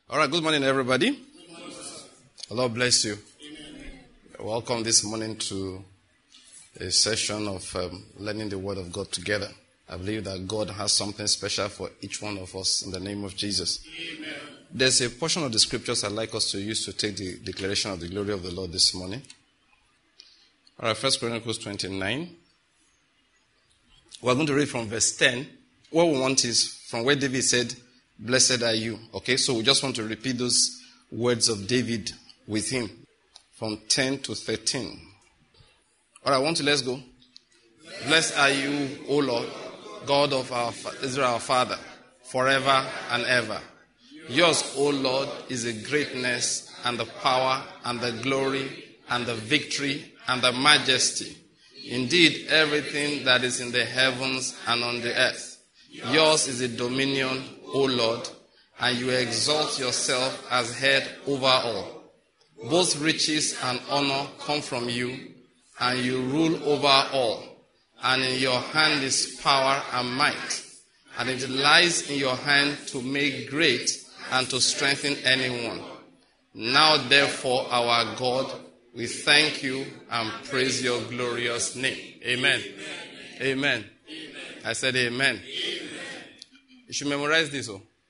All right, good morning, everybody. Good morning, the Lord bless you. Amen. Welcome this morning to a session of learning the Word of God together. I believe that God has something special for each one of us in the name of Jesus. Amen. There's a portion of the scriptures I'd like us to use to take the declaration of the glory of the Lord this morning. All right, 1 Chronicles 29. We're going to read from verse 10. What we want is from where David said, "Blessed are you." Okay, so we just want to repeat those words of David with him from 10 to 13. All right, let's go. Blessed are you, O Lord, God of our Israel, our Father, forever and ever. Yours, O Lord, is the greatness and the power and the glory and the victory and the majesty. Indeed, everything that is in the heavens and on the earth. Yours is the dominion, O Lord, and you exalt yourself as head over all. Both riches and honor come from you, and you rule over all. And in your hand is power and might, and it lies in your hand to make great and to strengthen anyone. Now, therefore, our God, we thank you and praise your glorious name. Amen. Amen. Amen. I said amen. Amen. You should memorize this.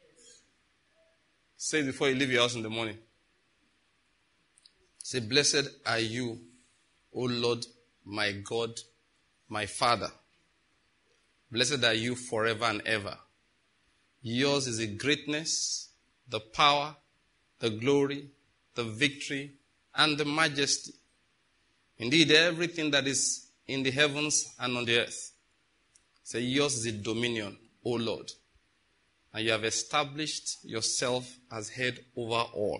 Say it before you leave your house in the morning. Say, "Blessed are you, O Lord, my God, my Father. Blessed are you forever and ever. Yours is the greatness, the power, the glory, the victory, and the majesty. Indeed, everything that is in the heavens and on the earth." Say, "Yours is the dominion, O Lord, and you have established yourself as head over all."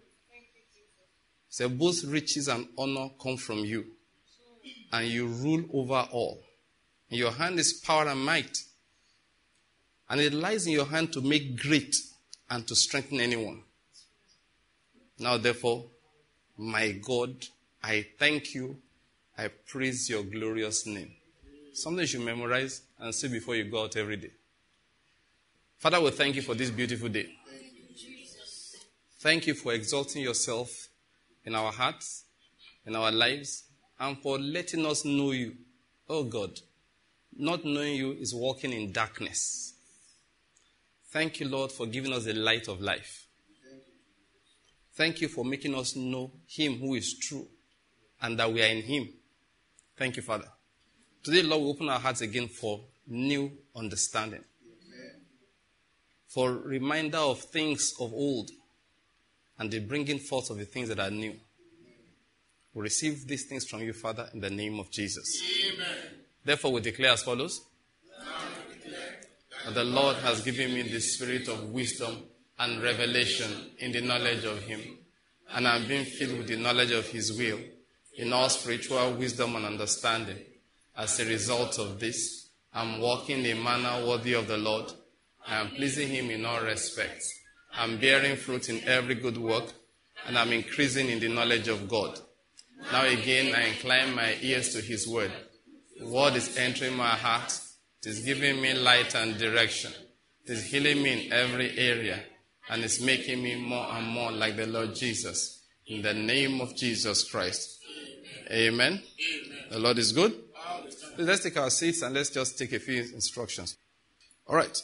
Say, "Both riches and honor come from you, and you rule over all. In your hand is power and might, and it lies in your hand to make great and to strengthen anyone. Now, therefore, my God, I thank you. I praise your glorious name." Something you should memorize and say before you go out every day. Father, we thank you for this beautiful day. Thank you, Jesus. Thank you for exalting yourself in our hearts, in our lives, and for letting us know you. Oh God, not knowing you is walking in darkness. Thank you, Lord, for giving us the light of life. Thank you for making us know him who is true and that we are in him. Thank you, Father. Today, Lord, we open our hearts again for new understanding. Amen. For reminder of things of old and the bringing forth of the things that are new. We receive these things from you, Father, in the name of Jesus. Amen. Therefore, we declare as follows. That the Lord has given me the spirit of wisdom and revelation in the knowledge of him, and I'm being filled with the knowledge of his will in all spiritual wisdom and understanding. As a result of this, I'm walking in a manner worthy of the Lord. I am pleasing him in all respects. I'm bearing fruit in every good work, and I'm increasing in the knowledge of God. Now again, I incline my ears to his word. The word is entering my heart. It is giving me light and direction. It is healing me in every area, and it's making me more and more like the Lord Jesus. In the name of Jesus Christ. Amen. Amen. The Lord is good. So let's take our seats and let's just take a few instructions. All right.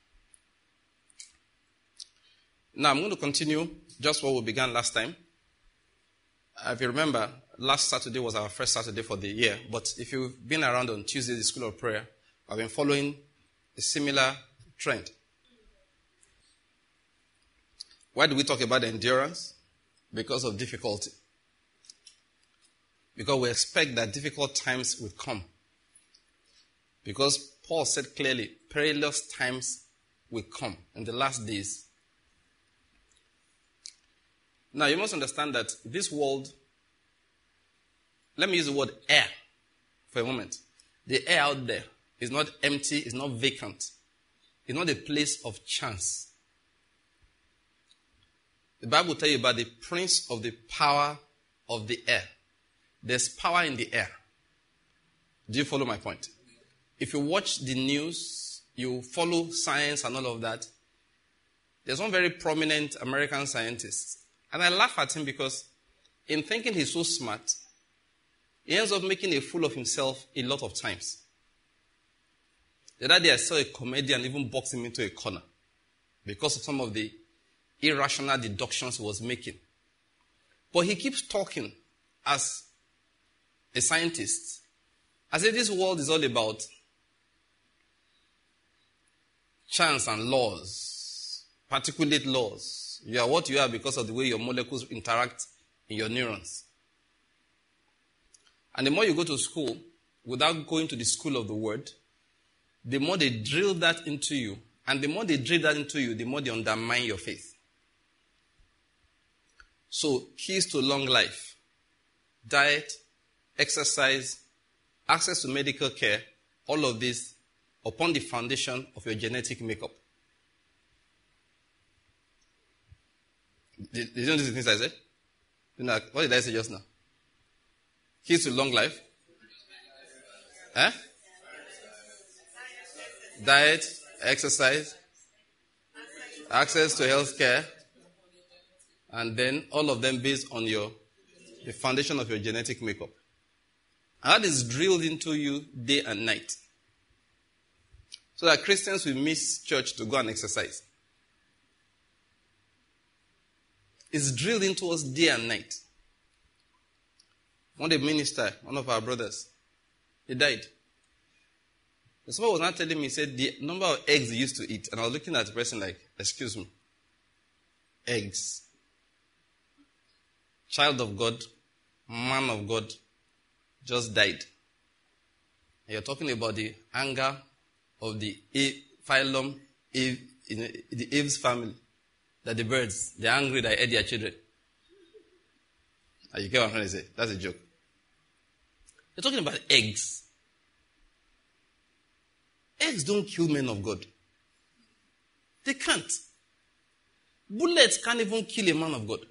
Now I'm going to continue just what we began last time. If you remember, last Saturday was our first Saturday for the year. But if you've been around on Tuesday, the School of Prayer, I've been following a similar trend. Why do we talk about endurance? Because of difficulty. Because we expect that difficult times will come. Because Paul said clearly, perilous times will come in the last days. Now, you must understand that this world, let me use the word air for a moment. The air out there is not empty, it's not vacant. It's not a place of chance. The Bible will tell you about the prince of the power of the air. There's power in the air. Do you follow my point? If you watch the news, you follow science and all of that, There's one very prominent American scientist. And I laugh at him because in thinking he's so smart, he ends up making a fool of himself a lot of times. The other day I saw a comedian even box him into a corner because of some of the irrational deductions he was making. But he keeps talking as a scientist. I say this world is all about chance and laws, particulate laws. You are what you are because of the way your molecules interact in your neurons. And the more you go to school, without going to the school of the word, the more they drill that into you. And the more they drill that into you, the more they undermine your faith. So, keys to long life: diet, exercise, access to medical care, all of this upon the foundation of your genetic makeup. Did you notice the things I said? What did I say just now? Keys to long life? Diet, exercise, access to health care, and then all of them based on the foundation of your genetic makeup. And that is drilled into you day and night. So that Christians will miss church to go and exercise. It's drilled into us day and night. One day, minister, one of our brothers, he died. Someone was not telling me, he said the number of eggs he used to eat. And I was looking at the person like, excuse me, eggs. Child of God, man of God, just died. And you're talking about the anger of the phylum, the Aves family, that the birds, they're angry that ate their children. You get what I'm trying to say? That's a joke. You're talking about eggs. Eggs don't kill men of God. They can't. Bullets can't even kill a man of God.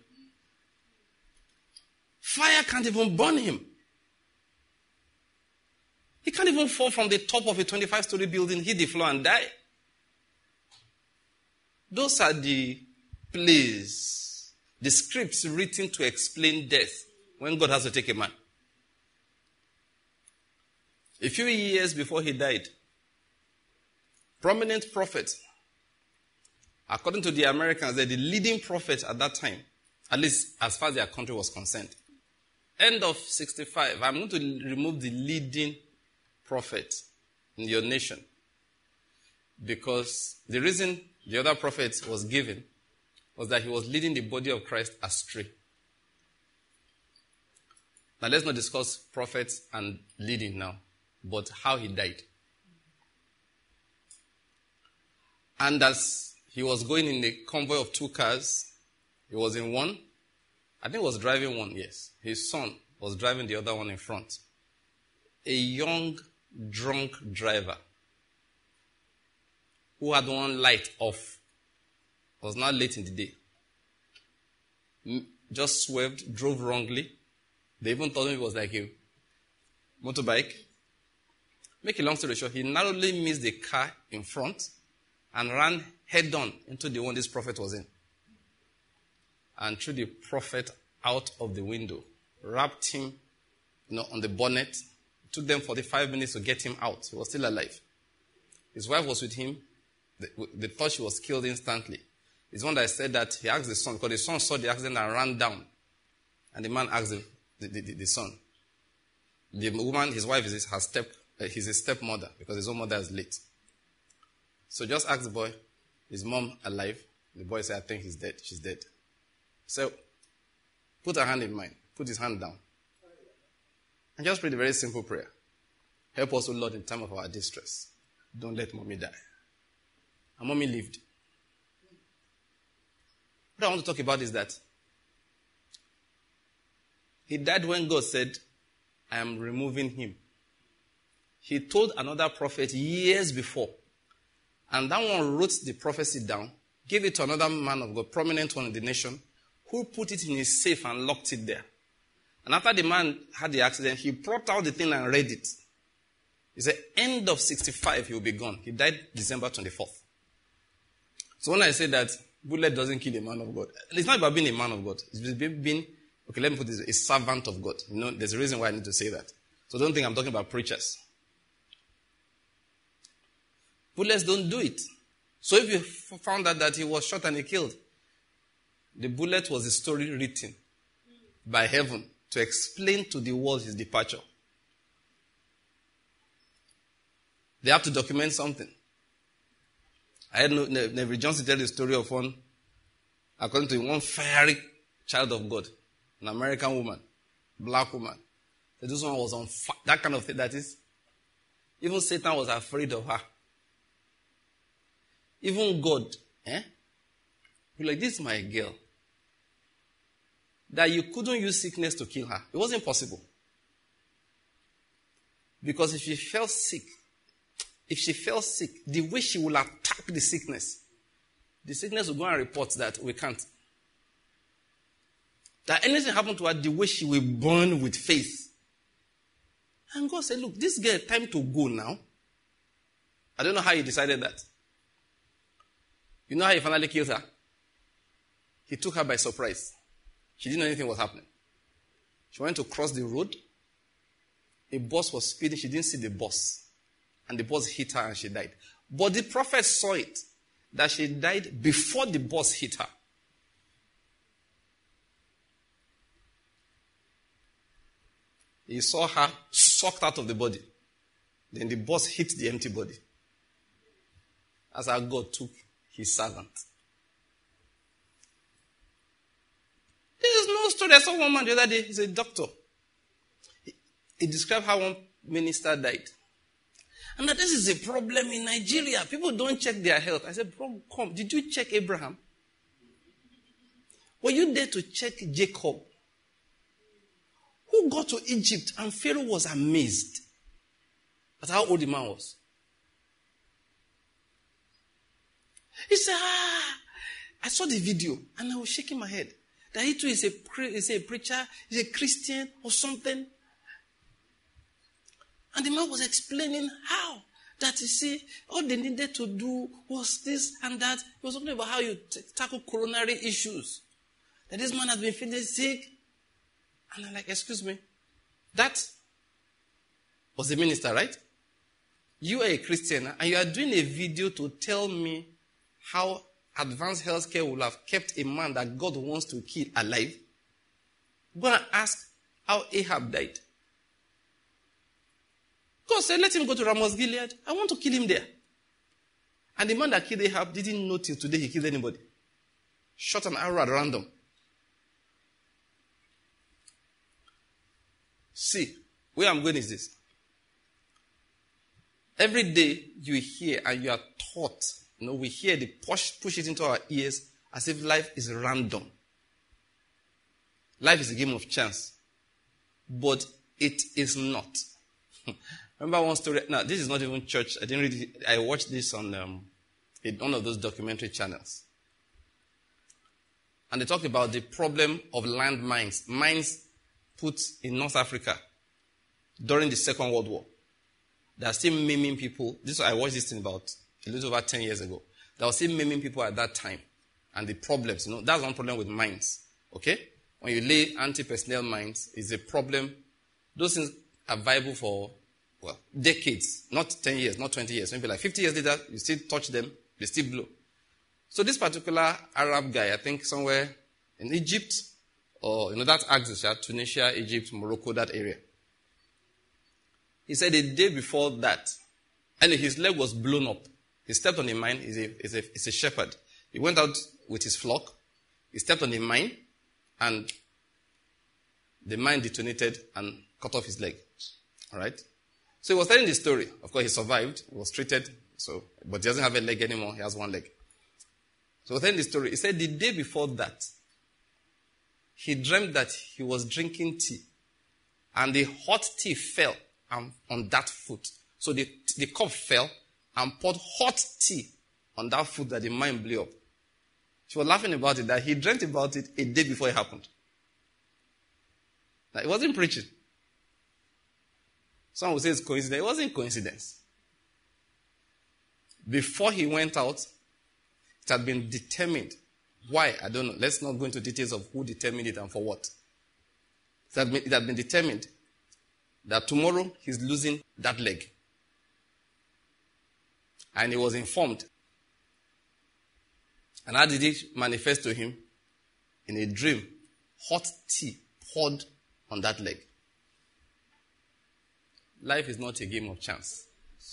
Fire can't even burn him. He can't even fall from the top of a 25-story building, hit the floor and die. Those are the plays, the scripts written to explain death when God has to take a man. A few years before he died, prominent prophet, according to the Americans, they're the leading prophet at that time, at least as far as their country was concerned. End of 65, I'm going to remove the leading prophet in your nation. Because the reason the other prophet was given was that he was leading the body of Christ astray. Now let's not discuss prophets and leading now, but how he died. And as he was going in a convoy of 2 cars, he was in one. I think he was driving one, yes. His son was driving the other one in front. A young, drunk driver who had one light off was now late in the day. Just swerved, drove wrongly. They even told him it was like a motorbike. Make a long story short, he narrowly missed the car in front and ran head-on into the one this prophet was in. And threw the prophet out of the window, wrapped him on the bonnet. It took them 45 minutes to get him out. He was still alive. His wife was with him. They thought she was killed instantly. It's one that said that he asked the son, because the son saw the accident and ran down. And the man asked the son. The woman, his wife, is his stepmother, because his own mother is late. So just ask the boy, is mom alive? The boy said, I think he's dead. She's dead. So, put her hand in mine. Put his hand down. And just pray the very simple prayer. Help us, O Lord, in time of our distress. Don't let mommy die. And mommy lived. What I want to talk about is that he died when God said, I am removing him. He told another prophet years before. And that one wrote the prophecy down, gave it to another man of God, prominent one in the nation, who put it in his safe and locked it there. And after the man had the accident, he brought out the thing and read it. He said, end of 65, he will be gone. He died December 24th. So when I say that Bullet doesn't kill a man of God. It's not about being a man of God. It's being, okay, let me put this, a servant of God. There's a reason why I need to say that. So don't think I'm talking about preachers. Bullets don't do it. So if you found out that he was shot and he killed, the bullet was a story written by heaven to explain to the world his departure. They have to document something. I had Neville Johnson tell the story of one, according to one fiery child of God, an American woman, black woman. So this one was on fire. That kind of thing, that is. Even Satan was afraid of her. Even God, you're like, this is my girl. That you couldn't use sickness to kill her. It wasn't possible. Because if she fell sick, the way she will attack the sickness will go and report that we can't. That anything happened to her, the way she will burn with faith. And God said, look, this girl, time to go now. I don't know how he decided that. You know how he finally killed her? He took her by surprise. She didn't know anything was happening. She went to cross the road. A bus was speeding. She didn't see the bus. And the bus hit her and she died. But the prophet saw it, that she died before the bus hit her. He saw her sucked out of the body. Then the bus hit the empty body. That's how God took his servant. There is no story. I saw one man the other day. He's a doctor. He described how one minister died. And that this is a problem in Nigeria. People don't check their health. I said, bro, come. Did you check Abraham? Were you there to check Jacob? Who got to Egypt and Pharaoh was amazed at how old the man was. He said, I saw the video and I was shaking my head. That he too is a preacher, is a Christian or something. And the man was explaining how that, you see, all they needed to do was this and that. He was talking about how you tackle coronary issues. That this man has been feeling sick. And I'm like, excuse me, that was the minister, right? You are a Christian and you are doing a video to tell me how advanced healthcare will have kept a man that God wants to kill alive. Go and ask how Ahab died. God said, let him go to Ramoth Gilead. I want to kill him there. And the man that killed Ahab didn't know till today he killed anybody. Shot an arrow at random. See, where I'm going is this. Every day you hear and you are taught, we hear the push it into our ears as if life is random. Life is a game of chance. But it is not. Remember one story? Now, this is not even church. I didn't read it. I watched this on one of those documentary channels. And they talked about the problem of landmines. Mines put in North Africa during the Second World War. They are still maiming people. I watched this thing about a little over 10 years ago. They were still maiming people at that time. And the problems, that's one problem with mines. Okay? When you lay anti-personnel mines, it's a problem. Those things are viable for, decades. Not 10 years, not 20 years. Maybe like 50 years later, you still touch them, they still blow. So this particular Arab guy, I think somewhere in Egypt, or, that axis, Tunisia, Egypt, Morocco, that area. He said the day before that, and his leg was blown up. He stepped on a mine. He's a shepherd. He went out with his flock. He stepped on a mine, and the mine detonated and cut off his leg. All right? So he was telling the story. Of course, he survived. He was treated. But he doesn't have a leg anymore. He has one leg. So he was telling the story. He said the day before that, he dreamt that he was drinking tea, and the hot tea fell on that foot. So the cup fell and poured hot tea on that foot that the mine blew up. She was laughing about it, that he dreamt about it a day before it happened. Now, it wasn't preaching. Some would say it's coincidence. It wasn't coincidence. Before he went out, it had been determined Why? I don't know. Let's not go into details of who determined it and for what. It had been determined that tomorrow he's losing that leg. And he was informed. And how did it manifest to him? In a dream, hot tea poured on that leg. Life is not a game of chance.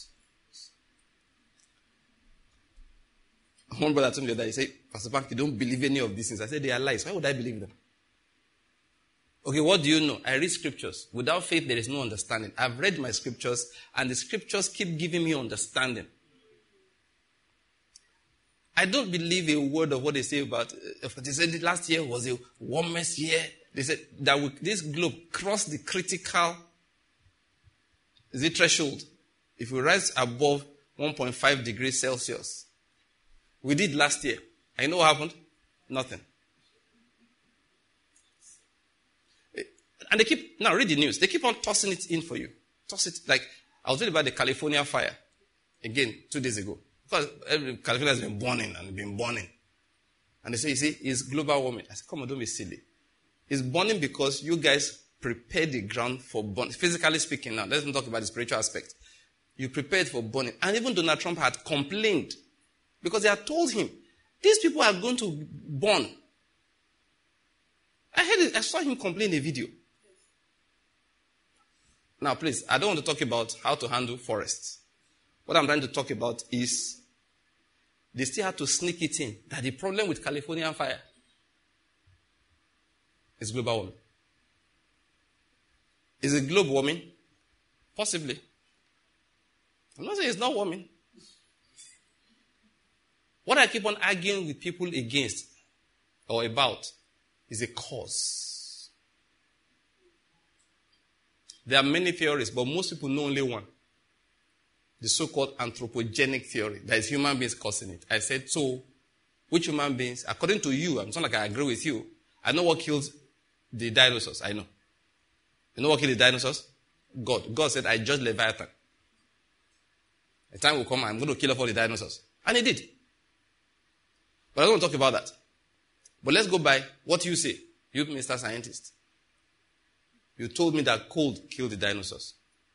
One brother told me the other day, he said, Pastor Bank, you don't believe any of these things. I said, they are lies. Why would I believe them? Okay, what do you know? I read scriptures. Without faith, there is no understanding. I've read my scriptures, and the scriptures keep giving me understanding. I don't believe a word of what they say about, they said last year was the warmest year. They said that this globe crossed the critical, threshold. If we rise above 1.5 degrees Celsius, we did last year. And you know what happened? Nothing. And they keep, now read the news. They keep on tossing it in for you. Toss it, like, I was telling about the California fire. Again, 2 days ago. Because California has been burning and been burning. And they say, you see, it's global warming. I said, come on, don't be silly. It's burning because you guys prepared the ground for burning. Physically speaking now, let's not talk about the spiritual aspect. You prepared for burning. And even Donald Trump had complained. Because they had told him, these people are going to burn. I saw him complain in a video. Now, please, I don't want to talk about how to handle forests. What I'm trying to talk about is they still had to sneak it in that the problem with California fire is global warming. Is it global warming? Possibly. I'm not saying it's not warming. What I keep on arguing with people against or about is a cause. There are many theories, but most people know only one. The so-called anthropogenic theory. That is human beings causing it. I said, so, which human beings, according to you, it's not like I agree with you, I know what killed the dinosaurs. I know. You know what killed the dinosaurs? God. God said, I judge Leviathan. A time will come, I'm going to kill off all the dinosaurs. And he did. But I don't want to talk about that. But let's go by what you say, you Mr. Scientist. You told me that cold killed the dinosaurs.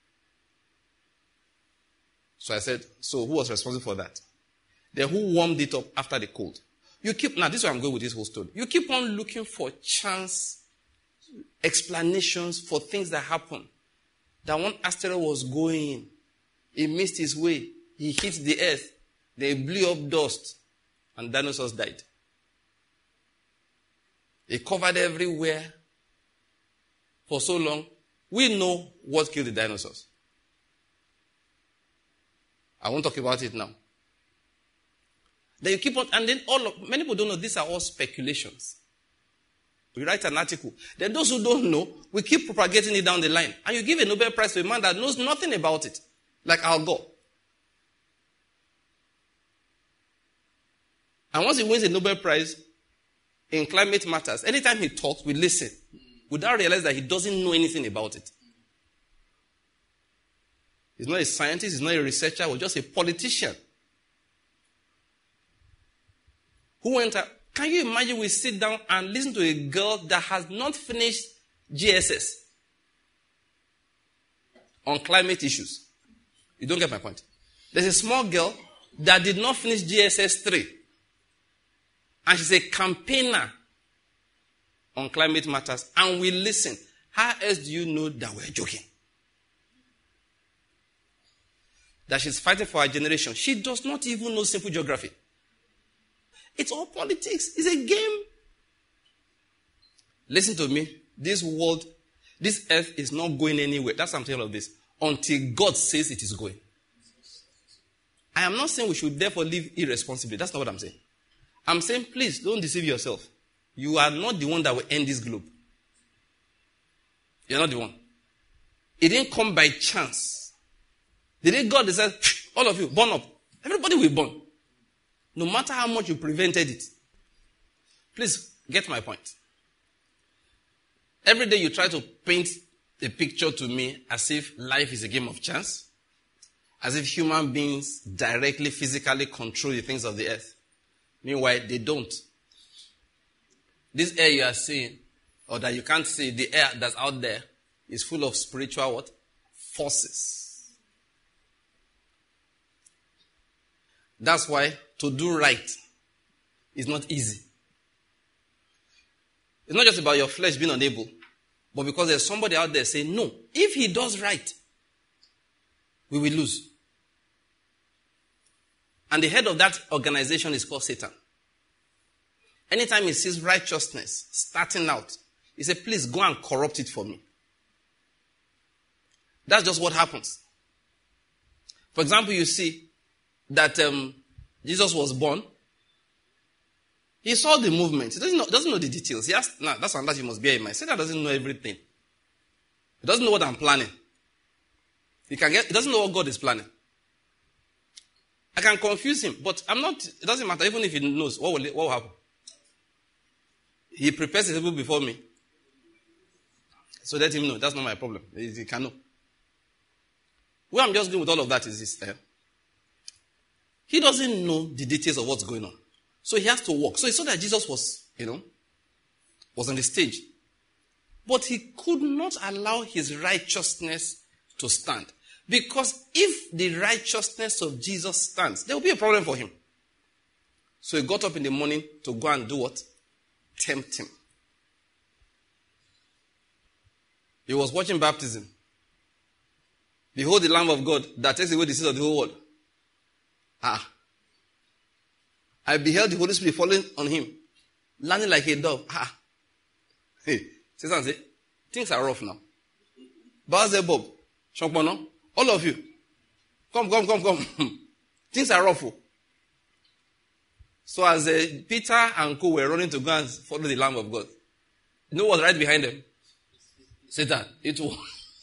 So I said, so who was responsible for that? Then who warmed it up after the cold? Now this is where I'm going with this whole story. You keep on looking for chance explanations for things that happen. That one asteroid was going in. He missed his way. He hit the earth. They blew up dust. And dinosaurs died. It covered everywhere for so long. We know what killed the dinosaurs. I won't talk about it now. Then you keep on, and then many people don't know these are all speculations. We write an article. Then those who don't know, we keep propagating it down the line. And you give a Nobel Prize to a man that knows nothing about it. Like Al Gore. And once he wins a Nobel Prize in climate matters, anytime he talks, we listen. Without realizing that he doesn't know anything about it. He's not a scientist, he's not a researcher, he's just a politician. Who went out? Can you imagine we sit down and listen to a girl that has not finished GSS on climate issues? You don't get my point. There's a small girl that did not finish GSS 3. And she's a campaigner on climate matters. And we listen. How else do you know that we're joking? That she's fighting for our generation. She does not even know simple geography. It's all politics. It's a game. Listen to me. This world, this earth is not going anywhere. That's what I'm telling you of this. Until God says it is going. I am not saying we should therefore live irresponsibly. That's not what I'm saying. I'm saying, please, don't deceive yourself. You are not the one that will end this globe. You're not the one. It didn't come by chance. The day God decided, all of you, burn up. Everybody will burn. No matter how much you prevented it. Please, get my point. Every day you try to paint a picture to me as if life is a game of chance. As if human beings directly, physically control the things of the earth. Meanwhile, they don't. This air you are seeing, or that you can't see, the air that's out there, is full of spiritual what? Forces. That's why to do right is not easy. It's not just about your flesh being unable, but because there's somebody out there saying, no, if he does right, we will lose. And the head of that organization is called Satan. Anytime he sees righteousness starting out, he says, please go and corrupt it for me. That's just what happens. For example, you see that Jesus was born. He saw the movement. He doesn't know the details. That's something you must bear in mind. Satan doesn't know everything. He doesn't know what I'm planning. He doesn't know what God is planning. I can confuse him, but it doesn't matter. Even if he knows, what will happen? He prepares his people before me. So let him know. That's not my problem. He can know. Where I'm just going with all of that is this. He doesn't know the details of what's going on. So he has to walk. So he saw that Jesus was on the stage. But he could not allow his righteousness to stand. Because if the righteousness of Jesus stands, there will be a problem for him. So he got up in the morning to go and do what? Tempt him. He was watching baptism. Behold the Lamb of God that takes away the sins of the whole world. I beheld the Holy Spirit falling on him, landing like a dove. Hey, Satan said, things are rough now. Beelzebub, Shokbono, all of you, come. Things are rough. So as Peter and co were running to go and follow the Lamb of God, you know what was right behind them? Satan. It was.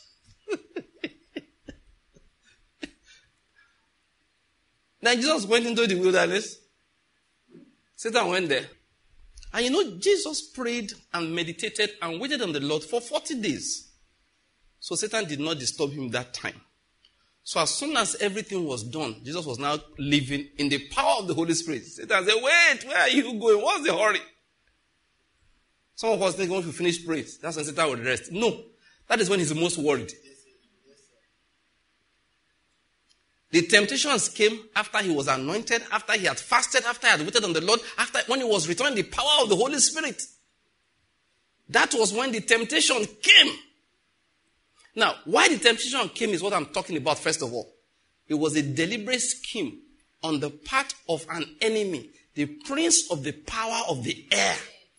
Then Jesus went into the wilderness. Satan went there. And Jesus prayed and meditated and waited on the Lord for 40 days. So Satan did not disturb him that time. So as soon as everything was done, Jesus was now living in the power of the Holy Spirit. Satan said, wait, where are you going? What's the hurry? Some of us think once we finish praying, that's when Satan will rest. No, that is when he's most worried. The temptations came after he was anointed, after he had fasted, after he had waited on the Lord, when he was returning the power of the Holy Spirit. That was when the temptation came. Now, why the temptation came is what I'm talking about first of all. It was a deliberate scheme on the part of an enemy, the prince of the power of the air.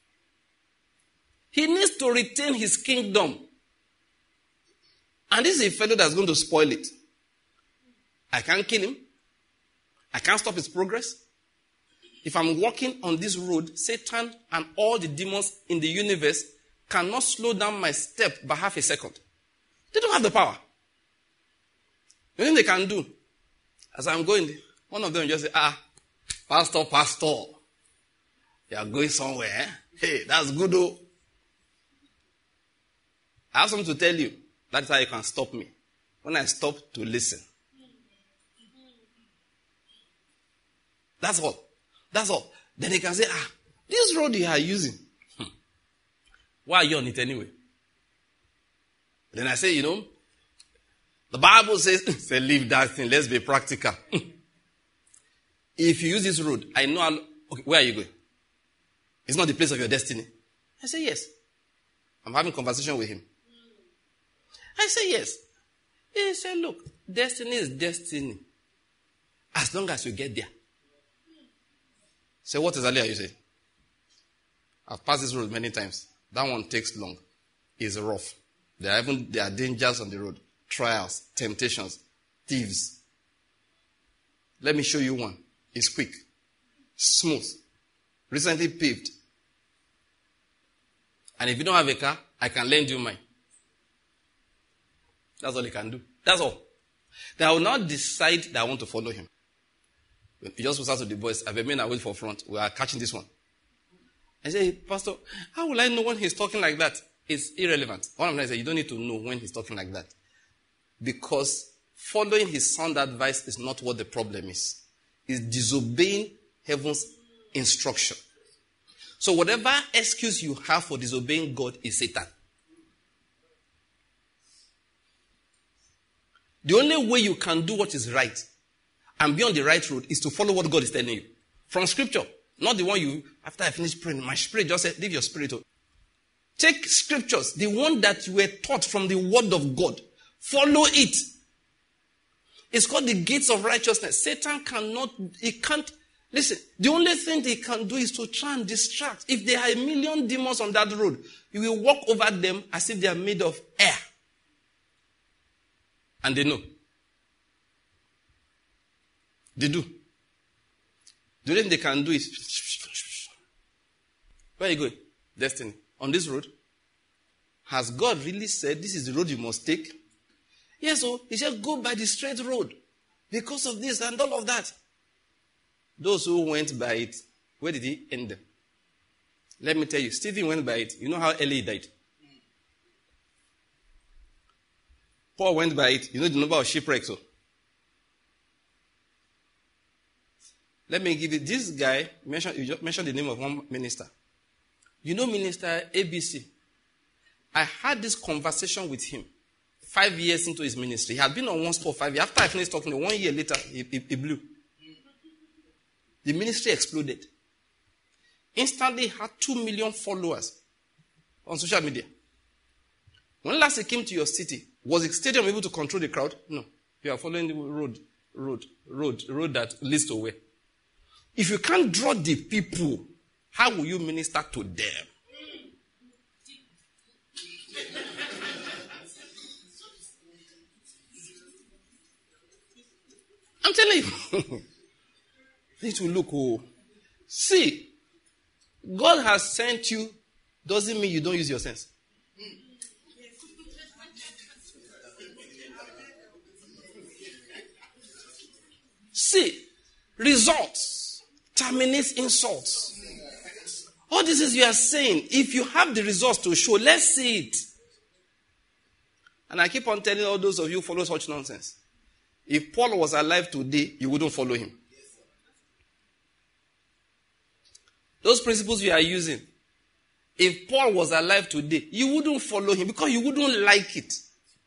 He needs to retain his kingdom. And this is a fellow that's going to spoil it. I can't kill him. I can't stop his progress. If I'm walking on this road, Satan and all the demons in the universe cannot slow down my step by half a second. They don't have the power. The thing they can do, as I'm going, one of them just say, Pastor, you are going somewhere. Hey, that's good though. I have something to tell you. That's how you can stop me. When I stop to listen. That's all. Then they can say, this road you are using. Why are you on it anyway? Then I say, the Bible says, say, leave that thing. Let's be practical. If you use this road, I know, okay, where are you going? It's not the place of your destiny. I say, yes. I'm having a conversation with him. I say, yes. He said, look, destiny is destiny. As long as you get there. Say, what exactly are you saying? I've passed this road many times. That one takes long. It's rough. There are dangers on the road. Trials, temptations, thieves. Let me show you one. It's quick. Smooth. Recently paved. And if you don't have a car, I can lend you mine. That's all he can do. That's all. Then I will not decide that I want to follow him. You just whisper to the boys, I've been away for front. We are catching this one. I say, Pastor, how will I know when he's talking like that? It's irrelevant. One of them said, you don't need to know when he's talking like that. Because following his sound advice is not what the problem is. It's disobeying heaven's instruction. So whatever excuse you have for disobeying God is Satan. The only way you can do what is right and be on the right road is to follow what God is telling you. From scripture. Not the one you, after I finish praying, my spirit just said, leave your spirit on. Take scriptures, the one that you were taught from the word of God. Follow it. It's called the gates of righteousness. Satan can't, listen, the only thing they can do is to try and distract. If there are 1 million demons on that road, you will walk over them as if they are made of air. And they know. They do. The only thing they can do is, where are you going? Destiny. On this road? Has God really said this is the road you must take? Yes, so he said go by the straight road. Because of this and all of that. Those who went by it, where did he end them? Let me tell you, Stephen went by it. You know how early he died? Paul went by it. You know the number of shipwrecks. So. Let me give you, this guy, you just mentioned the name of one minister. You know Minister ABC? I had this conversation with him 5 years into his ministry. He had been on one spot 5 years. After I finished talking, 1 year later, he blew. The ministry exploded. Instantly had 2 million followers on social media. When last he came to your city, was the stadium able to control the crowd? No. You are following the road that leads to where? If you can't draw the people, how will you minister to them? I'm telling you. Need to look. Oh. See, God has sent you, doesn't mean you don't use your sense. See, results terminates insults. All this is you are saying, if you have the results to show, let's see it. And I keep on telling all those of you who follow such nonsense. If Paul was alive today, you wouldn't follow him. Those principles you are using, if Paul was alive today, you wouldn't follow him because you wouldn't like it.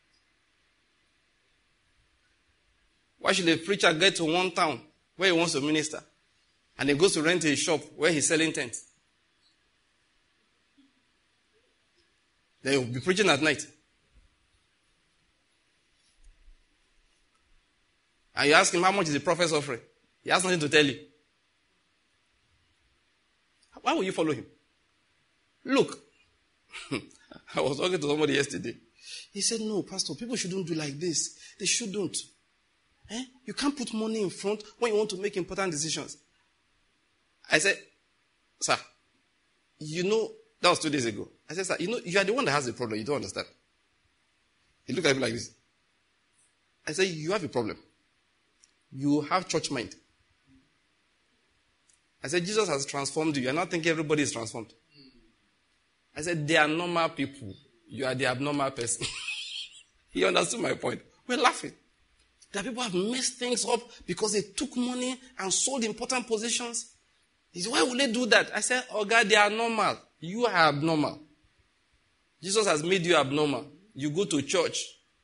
Why should a preacher get to one town where he wants to minister and he goes to rent a shop where he's selling tents? Then he'll be preaching at night. And you ask him how much is the prophet's offering. He has nothing to tell you. Why will you follow him? Look, I was talking to somebody yesterday. He said, no, Pastor, people shouldn't do like this. They shouldn't. You can't put money in front when you want to make important decisions. I said, sir, you know, that was 2 days ago. I said, sir, you know, you are the one that has the problem. You don't understand. He looked at me like this. I said, you have a problem. You have church mind. I said, Jesus has transformed you. You are not thinking everybody is transformed. I said, they are normal people. You are the abnormal person. He understood my point. We're laughing. That people have messed things up because they took money and sold important positions. He said, why would they do that? I said, oh God, they are normal. You are abnormal. Jesus has made you abnormal. You go to church.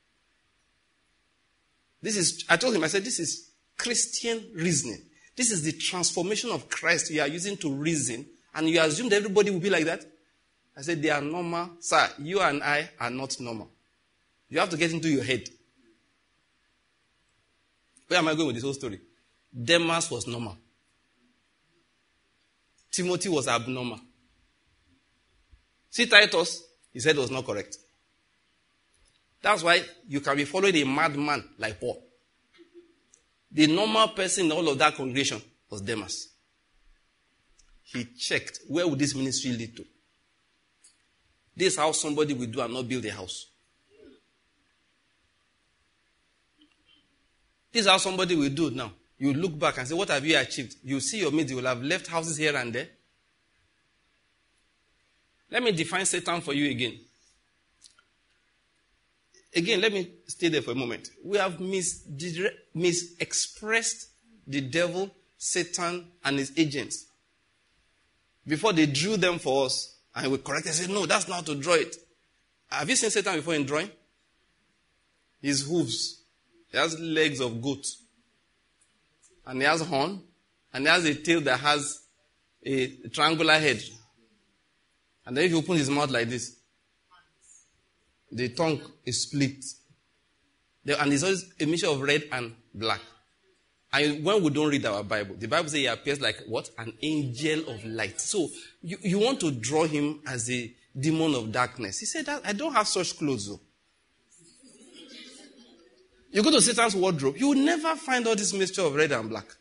I told him, I said, this is Christian reasoning. This is the transformation of Christ you are using to reason, and you assume that everybody will be like that? I said, they are normal. Sir, you and I are not normal. You have to get into your head. Where am I going with this whole story? Demas was normal. Timothy was abnormal. See Titus, he said it was not correct. That's why you can be following a madman like Paul. The normal person in all of that congregation was Demas. He checked, where would this ministry lead to? This is how somebody will do and not build a house. This is how somebody will do now. You look back and say, what have you achieved? You see your mates, you will have left houses here and there. Let me define Satan for you again. Again, let me stay there for a moment. We have misexpressed the devil, Satan, and his agents. before they drew them for us, and we corrected and said, no, that's not how to draw it. Have you seen Satan before in drawing? His hooves. He has legs of goat. And he has horn. And he has a tail that has a triangular head. And then if you open his mouth like this, the tongue is split. And there's always a mixture of red and black. And when we don't read our Bible, the Bible says he appears like what? An angel of light. So you want to draw him as a demon of darkness. He said, I don't have such clothes though. You go to Satan's wardrobe, you will never find all this mixture of red and black.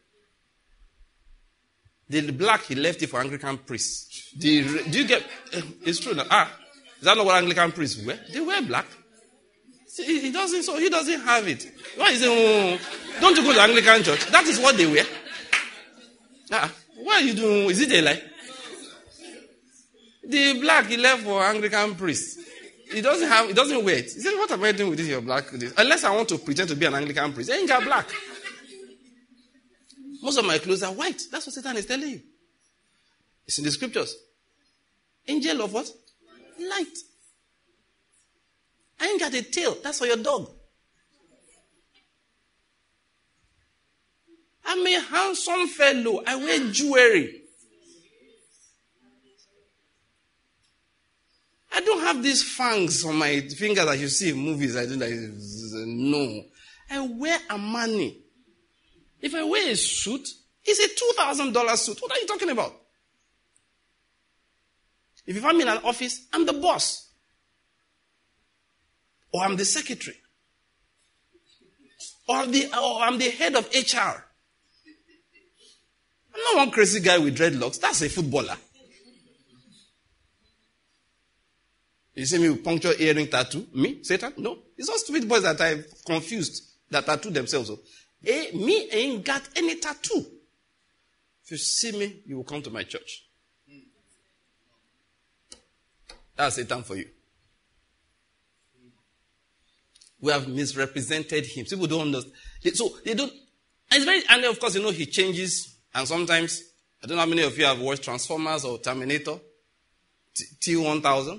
The black, he left it for Anglican priests. Do you get, it's true now. Is that not what Anglican priests wear? They wear black. See, he doesn't have it. Why is it, don't you go to Anglican church? That is what they wear. What are you doing? Is it a lie? The black, he left for Anglican priests. He doesn't wear it. He said, what am I doing with this, your black? Unless I want to pretend to be an Anglican priest. I ain't got black. Most of my clothes are white. That's what Satan is telling you. It's in the scriptures. Angel of what? Light. I ain't got a tail. That's for your dog. I'm a handsome fellow. I wear jewelry. I don't have these fangs on my fingers that you see in movies. I do like, no. I wear Armani. If I wear a suit, it's a $2,000 suit. What are you talking about? If I'm in an office, I'm the boss. Or I'm the secretary. Or I'm the head of HR. I'm not one crazy guy with dreadlocks. That's a footballer. You see me with puncture earring tattoo? Me? Satan? No. It's all stupid boys that I've confused that tattoo themselves. Me ain't got any tattoo. If you see me, you will come to my church. That's Satan for you. We have misrepresented him. People don't understand. So they don't. And of course, he changes. And sometimes, I don't know how many of you have watched Transformers or Terminator. T-1000.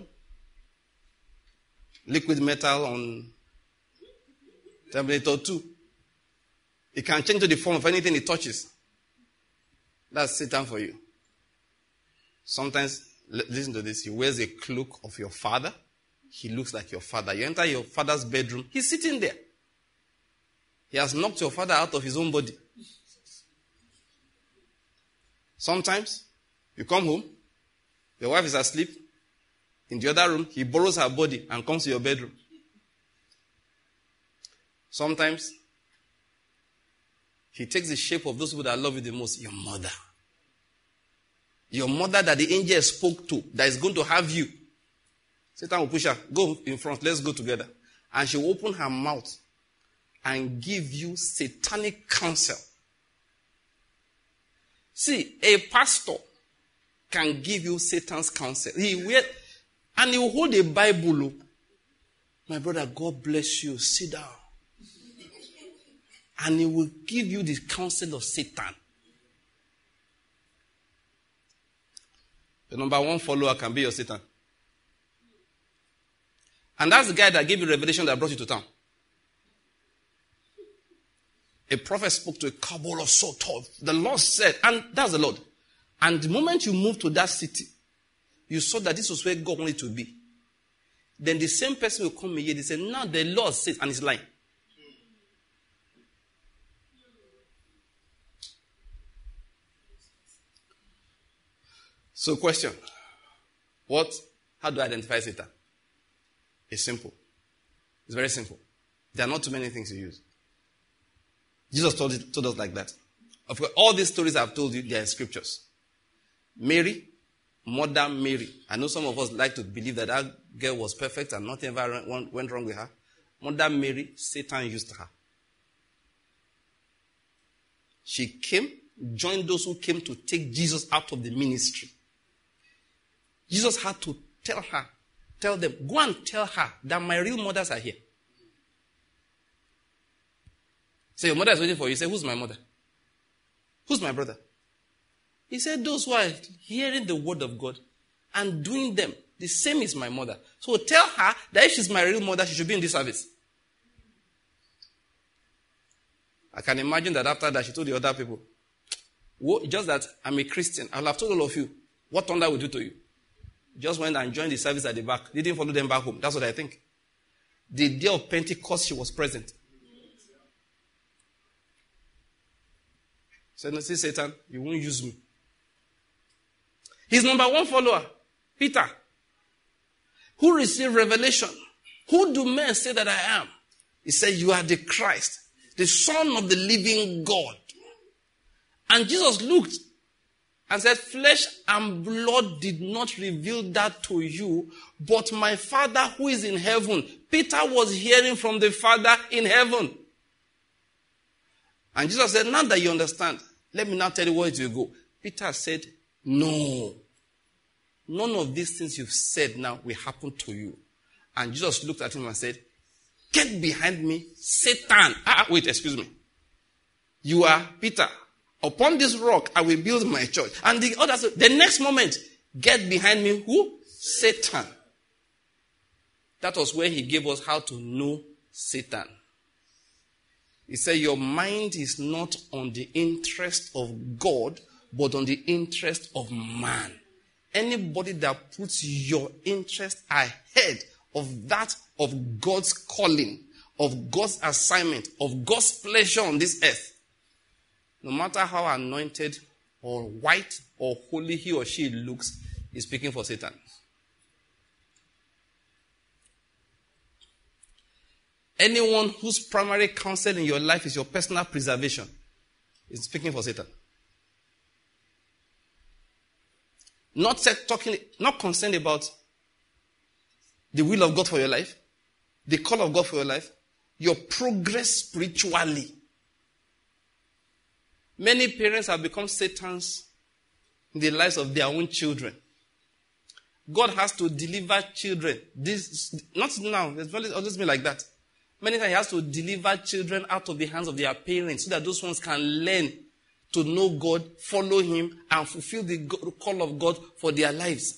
Liquid metal on Terminator 2. It can change to the form of anything it touches. That's Satan for you. Sometimes, listen to this, he wears a cloak of your father. He looks like your father. You enter your father's bedroom, he's sitting there. He has knocked your father out of his own body. Sometimes, you come home, your wife is asleep. In the other room, he borrows her body and comes to your bedroom. Sometimes, he takes the shape of those people that love you the most. Your mother. Your mother that the angel spoke to, that is going to have you. Satan will push her. Go in front. Let's go together. And she will open her mouth and give you satanic counsel. See, a pastor can give you Satan's counsel. He will hold a Bible. My brother, God bless you. Sit down. And he will give you the counsel of Satan. The number one follower can be your Satan. And that's the guy that gave you revelation that brought you to town. A prophet spoke to a cabal of so tough. The Lord said, and that's the Lord. And the moment you moved to that city, you saw that this was where God wanted to be. Then the same person will come here and say, now the Lord says, and he's lying. So question. How do I identify Satan? It's simple. It's very simple. There are not too many things to use. Jesus told us like that. Of course, all these stories I've told you, they are in scriptures. Mary, Mother Mary. I know some of us like to believe that girl was perfect and nothing ever went wrong with her. Mother Mary, Satan used her. She came, joined those who came to take Jesus out of the ministry. Jesus had to tell them, go and tell her that my real mothers are here. Say, your mother is waiting for you. Say, who's my mother? Who's my brother? He said, those who are hearing the word of God and doing them, the same is my mother. So tell her that if she's my real mother, she should be in this service. I can imagine that after that, she told the other people, just that I'm a Christian. I'll have told all of you what thunder will do to you. Just went and joined the service at the back. Didn't follow them back home. That's what I think. The day of Pentecost, she was present. So, no, see, Satan, you won't use me. His number one follower, Peter, who received revelation. Who do men say that I am? He said, you are the Christ, the Son of the living God. And Jesus looked and said, flesh and blood did not reveal that to you, but my Father who is in heaven. Peter was hearing from the Father in heaven. And Jesus said, now that you understand, let me now tell you where it will go. Peter said, no. None of these things you've said now will happen to you. And Jesus looked at him and said, get behind me, Satan. Wait, excuse me. You are Peter. Upon this rock, I will build my church. And the next moment, get behind me, who? Satan. That was where he gave us how to know Satan. He said, your mind is not on the interest of God, but on the interest of man. Anybody that puts your interest ahead of that of God's calling, of God's assignment, of God's pleasure on this earth, no matter how anointed or white or holy he or she looks, is speaking for Satan. Anyone whose primary counsel in your life is your personal preservation is speaking for Satan. Not concerned about the will of God for your life, the call of God for your life, your progress spiritually. Many parents have become Satans in the lives of their own children. God has to deliver children. Not now, it's always been like that. Many times he has to deliver children out of the hands of their parents so that those ones can learn to know God, follow him, and fulfill the call of God for their lives.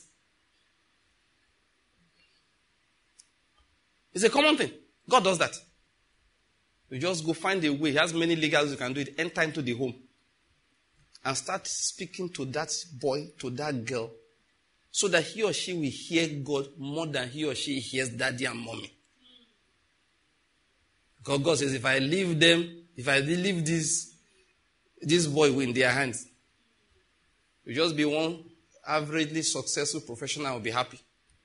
It's a common thing. God does that. You just go find a way. He has many legals you can do it. Enter into the home. And start speaking to that boy, to that girl, so that he or she will hear God more than he or she hears daddy and mommy. Because God says, if I leave this boy in their hands, you'll just be one averagely successful professional and will be happy.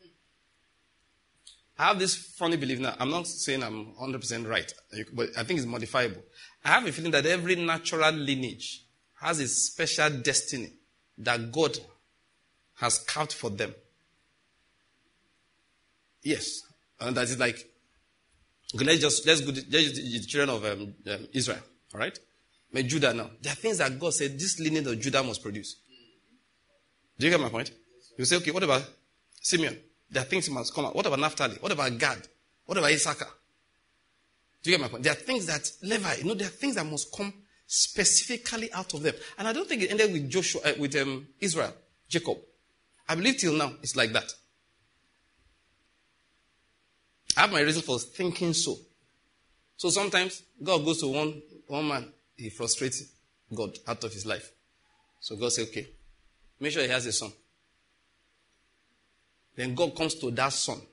I have this funny belief now. I'm not saying I'm 100% right, but I think it's modifiable. I have a feeling that every natural lineage has a special destiny that God has carved for them. Yes. And that is like, okay, let's go to the children of Israel. All right? But Judah now. There are things that God said this lineage of Judah must produce. Do you get my point? You say, okay, what about Simeon? There are things that must come out. What about Naphtali? What about Gad? What about Issachar? Do you get my point? There are things that Levi, there are things that must come specifically out of them. And I don't think it ended with Joshua, with Israel, Jacob. I believe till now it's like that. I have my reason for thinking so. So sometimes God goes to one man, he frustrates God out of his life. So God says, okay, make sure he has a son. Then God comes to that son.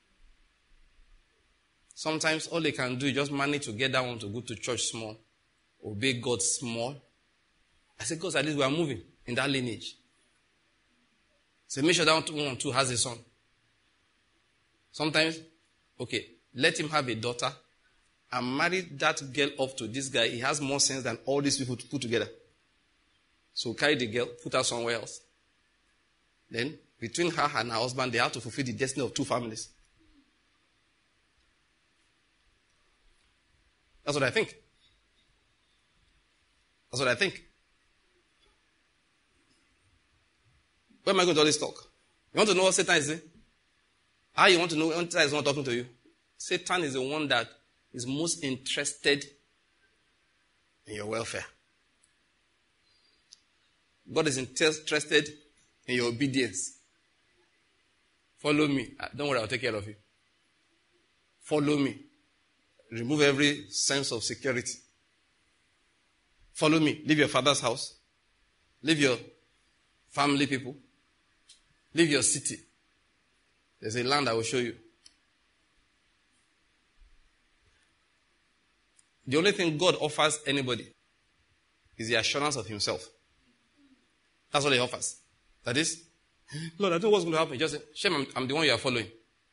Sometimes all they can do is just manage to get that one to go to church small, obey God small. I said, God, at least we are moving in that lineage. So make sure that one too has a son. Sometimes, okay, let him have a daughter and marry that girl off to this guy. He has more sense than all these people put together. So carry the girl, put her somewhere else. Then, between her and her husband, they have to fulfill the destiny of two families. That's what I think. That's what I think. Where am I going to all this talk? You want to know what Satan is saying? How you want to know when Satan is not talking to you? Satan is the one that is most interested in your welfare. God is interested in your obedience. Follow me. Don't worry, I'll take care of you. Follow me. Remove every sense of security. Follow me. Leave your father's house. Leave your family people. Leave your city. There's a land I will show you. The only thing God offers anybody is the assurance of himself. That's all he offers. That is, Lord, I don't know what's going to happen. Just say, Shem, I'm the one you are following.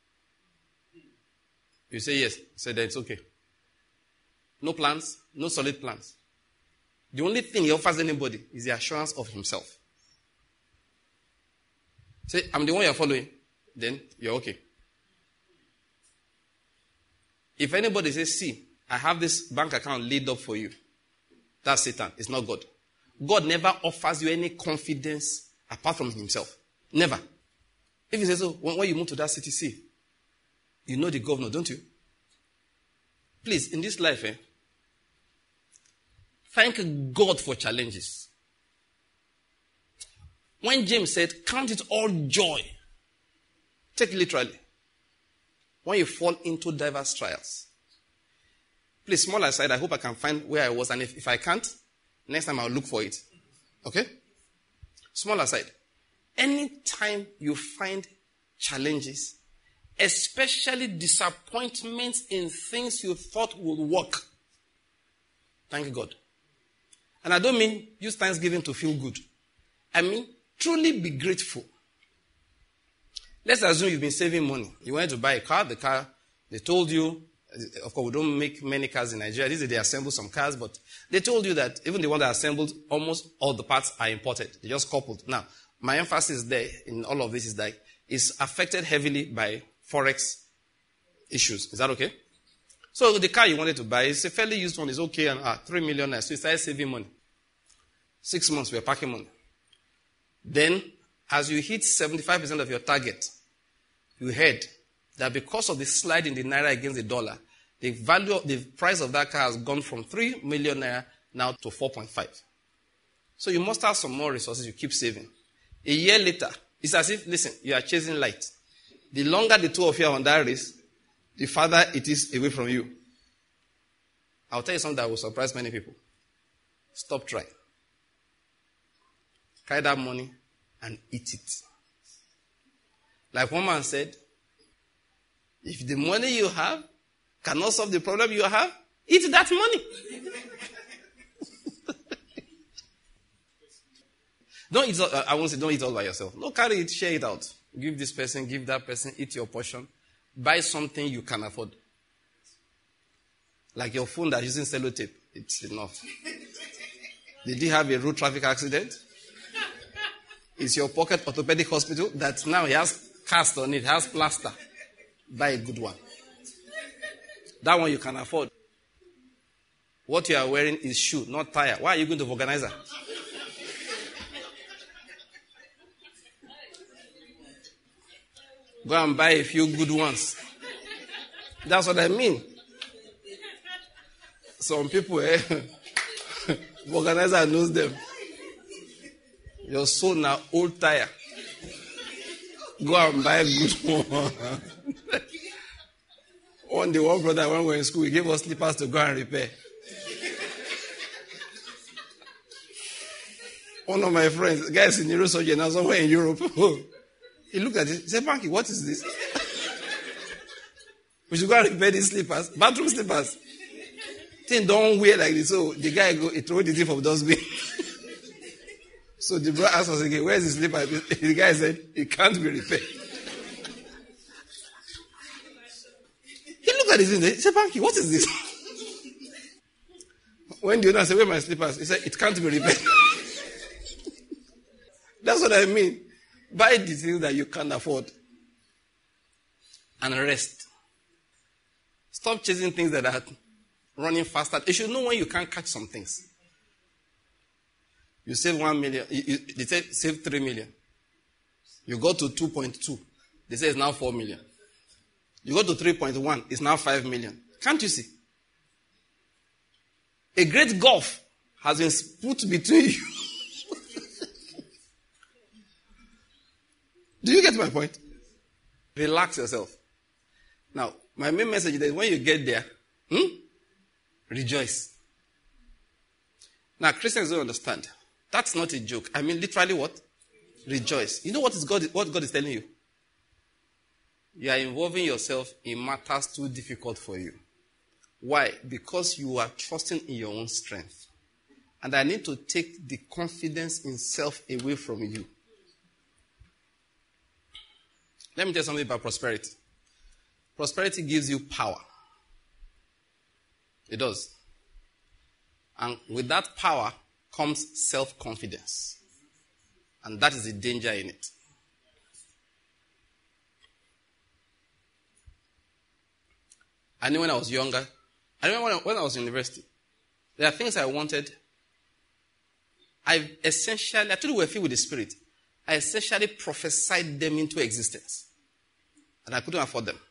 You say yes. Say that it's okay. No plans, no solid plans. The only thing he offers anybody is the assurance of himself. Say, I'm the one you're following. Then you're okay. If anybody says, see, I have this bank account laid up for you, that's Satan. It's not God. God never offers you any confidence apart from himself. Never. If he says, oh, when you move to that city, see, you know the governor, don't you? Please, in this life, thank God for challenges. When James said, count it all joy, take it literally. When you fall into diverse trials. Please, small aside, I hope I can find where I was, and if I can't, next time I'll look for it. Okay? Small aside. Anytime you find challenges, especially disappointments in things you thought would work, thank God. And I don't mean use Thanksgiving to feel good. I mean, truly be grateful. Let's assume you've been saving money. You wanted to buy a car. The car, they told you, of course, we don't make many cars in Nigeria. These days they assemble some cars, but they told you that even the one that assembled, almost all the parts are imported. They just coupled. Now, my emphasis there in all of this is that it's affected heavily by Forex issues. Is that okay? So the car you wanted to buy is a fairly used one. It's okay, and 3 million naira. So you started saving money. 6 months, we are packing money. Then, as you hit 75% of your target, you heard that because of the slide in the naira against the dollar, the price of that car has gone from 3 million naira now to 4.5. So you must have some more resources. You keep saving. A year later, it's as if, listen, you are chasing light. The longer the two of you are on that race, the farther it is away from you. I'll tell you something that will surprise many people. Stop trying. Carry that money and eat it. Like one man said, if the money you have cannot solve the problem you have, eat that money. Don't eat all, I won't say don't eat all by yourself. No, carry it, share it out. Give this person, give that person, eat your portion. Buy something you can afford. Like your phone that's using sellotape. It's enough. Did you have a road traffic accident? It's your pocket orthopedic hospital that now it has cast on it, has plaster. Buy a good one. That one you can afford. What you are wearing is shoe, not tire. Why are you going to Vulcanizer? Go and buy a few good ones. That's what I mean. Some people, Vulcanizer knows them. Your son now old tire. Go and buy a good one. One day, one brother, when we were in school, he gave us slippers to go and repair. One of my friends, guys in neurosurgery now somewhere in Europe, he looked at it. He said, Banky, what is this? We should go and repair these slippers. Bathroom slippers. Thing don't wear like this. So the guy he threw the thief of dustbin. So the brother asked us again, where's the slipper? The guy said, it can't be repaired. He looked at it and he said, Banky, what is this? When the owner said, where are my slippers? He said, it can't be repaired. That's what I mean. Buy the things that you can't afford. And rest. Stop chasing things that are running faster. You should know when you can't catch some things. You save 1 million. They say save 3 million. You go to 2.2. They say it's now 4 million. You go to 3.1. It's now 5 million. Can't you see? A great gulf has been put between you. Do you get my point? Relax yourself. Now, my main message is that when you get there, rejoice. Now, Christians don't understand. That's not a joke. I mean, literally what? Rejoice. You know what God is telling you? You are involving yourself in matters too difficult for you. Why? Because you are trusting in your own strength. And I need to take the confidence in self away from you. Let me tell you something about prosperity. Prosperity gives you power. It does. And with that power comes self-confidence. And that is the danger in it. I knew when I was younger, I remember when I was in university, there are things I wanted. I told you we're filled with the Spirit. I essentially prophesied them into existence. And I couldn't afford them.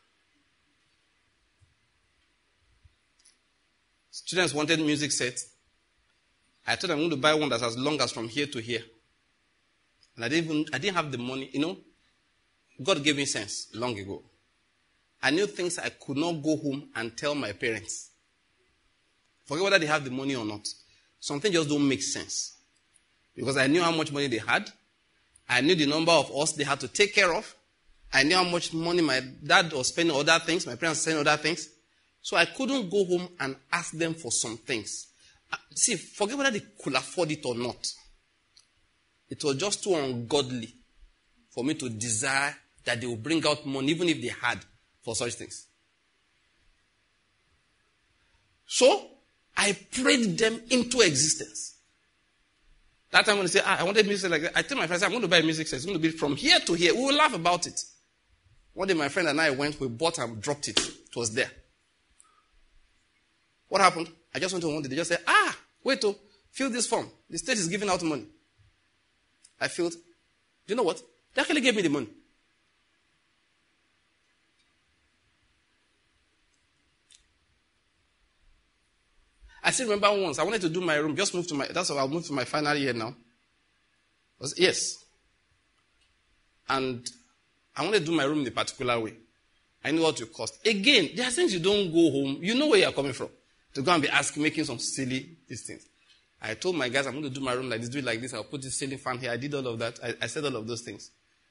Students wanted music sets. I told them I'm going to buy one that's as long as from here to here. And I didn't have the money. You know, God gave me sense long ago. I knew things I could not go home and tell my parents. Forget whether they have the money or not. Some things just don't make sense. Because I knew how much money they had. I knew the number of us they had to take care of. I knew how much money my dad was spending on other things. My parents were spending on other things. So I couldn't go home and ask them for some things. See, forget whether they could afford it or not. It was just too ungodly for me to desire that they would bring out money, even if they had, for such things. So, I prayed them into existence. That time when they say, I wanted music like that, I tell my friends, I'm going to buy a music set. It's going to be from here to here. We will laugh about it. One day my friend and I went, we bought and dropped it. It was there. What happened? I just went to one day. They just said, wait, fill this form. The state is giving out money. I filled. Do you know what? They actually gave me the money. I still remember once, I wanted to do my room, that's why I'll move to my final year now. Yes. And I wanted to do my room in a particular way. I knew what it would cost. Again, there are things you don't go home, you know where you're coming from. To go and be making some silly these things. I told my guys, I'm going to do my room like this, do it like this, I'll put this ceiling fan here. I did all of that. I said all of those things.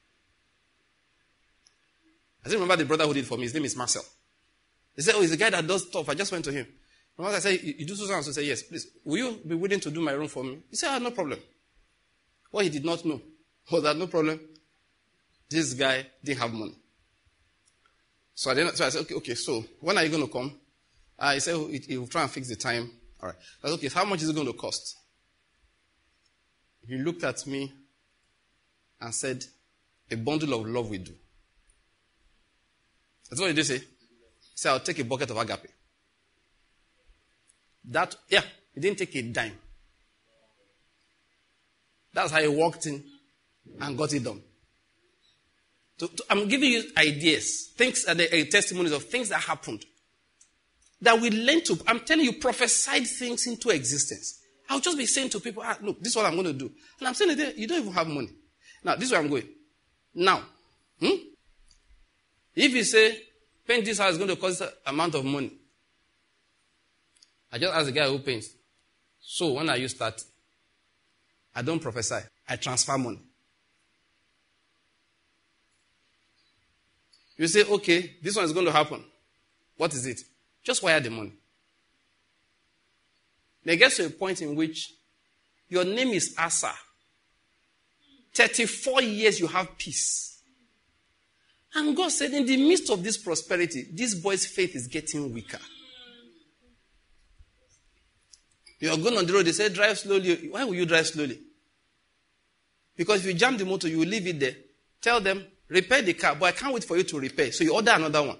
I still remember the brother who did it for me. His name is Marcel. He said, he's the guy that does stuff. I just went to him. Once I said, you do so and so, say, yes, please. Will you be willing to do my room for me? He said, no problem. What he did not know was that no problem. This guy didn't have money. So I said, okay, so when are you going to come? He said, he will try and fix the time. All right. I said, okay, so how much is it going to cost? He looked at me and said, a bundle of love will do. That's what he did say. He said, I'll take a bucket of agape. He didn't take a dime. That's how he walked in and got it done. I'm giving you ideas, things, testimonies of things that happened. That we learn to, I'm telling you, prophesied things into existence. I'll just be saying to people, look, this is what I'm going to do. And I'm saying, you don't even have money. Now, this is where I'm going. Now, if you say, paint this house is going to cost an amount of money. I just ask the guy who paints. So, when are you starting? I don't prophesy. I transfer money. You say, okay, this one is going to happen. What is it? Just wire the money. Then it gets to a point in which your name is Asa. 34 years you have peace. And God said, in the midst of this prosperity, this boy's faith is getting weaker. You're going on the road, they say, drive slowly. Why will you drive slowly? Because if you jam the motor, you will leave it there. Tell them, repair the car, but I can't wait for you to repair. So you order another one.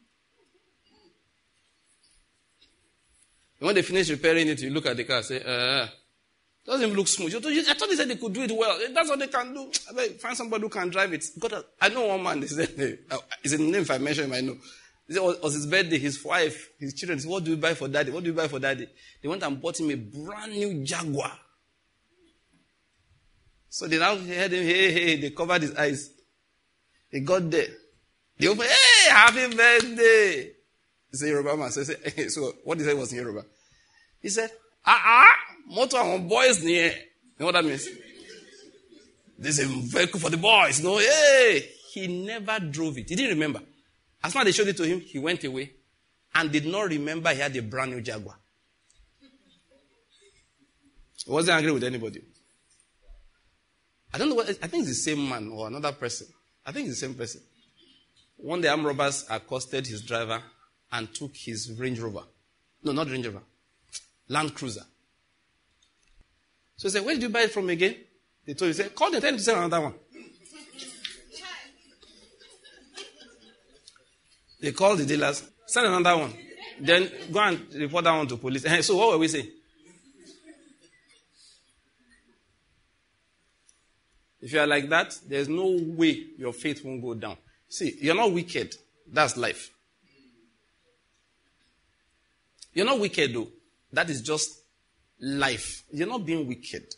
And when they finish repairing it, you look at the car and say, doesn't look smooth. I thought they said they could do it well. That's what they can do. Find somebody who can drive it. I know one man, they said, it's a name if I mention him, I know. He said, it was his birthday, his wife, his children said, what do you buy for daddy? What do you buy for daddy? They went and bought him a brand new Jaguar. So they now heard him, hey, they covered his eyes. He got there. They opened, hey, happy birthday. He said, Yoruba man. So what he said was in Yoruba. He said, motor on boys near. You know what that means? This is a vehicle for the boys. No, hey. He never drove it. He didn't remember. As soon as they showed it to him, he went away and did not remember he had a brand new Jaguar. He wasn't angry with anybody. I don't know what, I think it's the same man or another person. I think it's the same person. One day, armed robbers accosted his driver and took his Range Rover. No, not Range Rover. Land Cruiser. So he said, where did you buy it from again? They told him, he said, call them, tell them to send another one. They called the dealers, send another one. Then go and report that one to police. So what were we saying? If you are like that, there's no way your faith won't go down. See, you're not wicked. That's life. You're not wicked though. That is just life. You're not being wicked.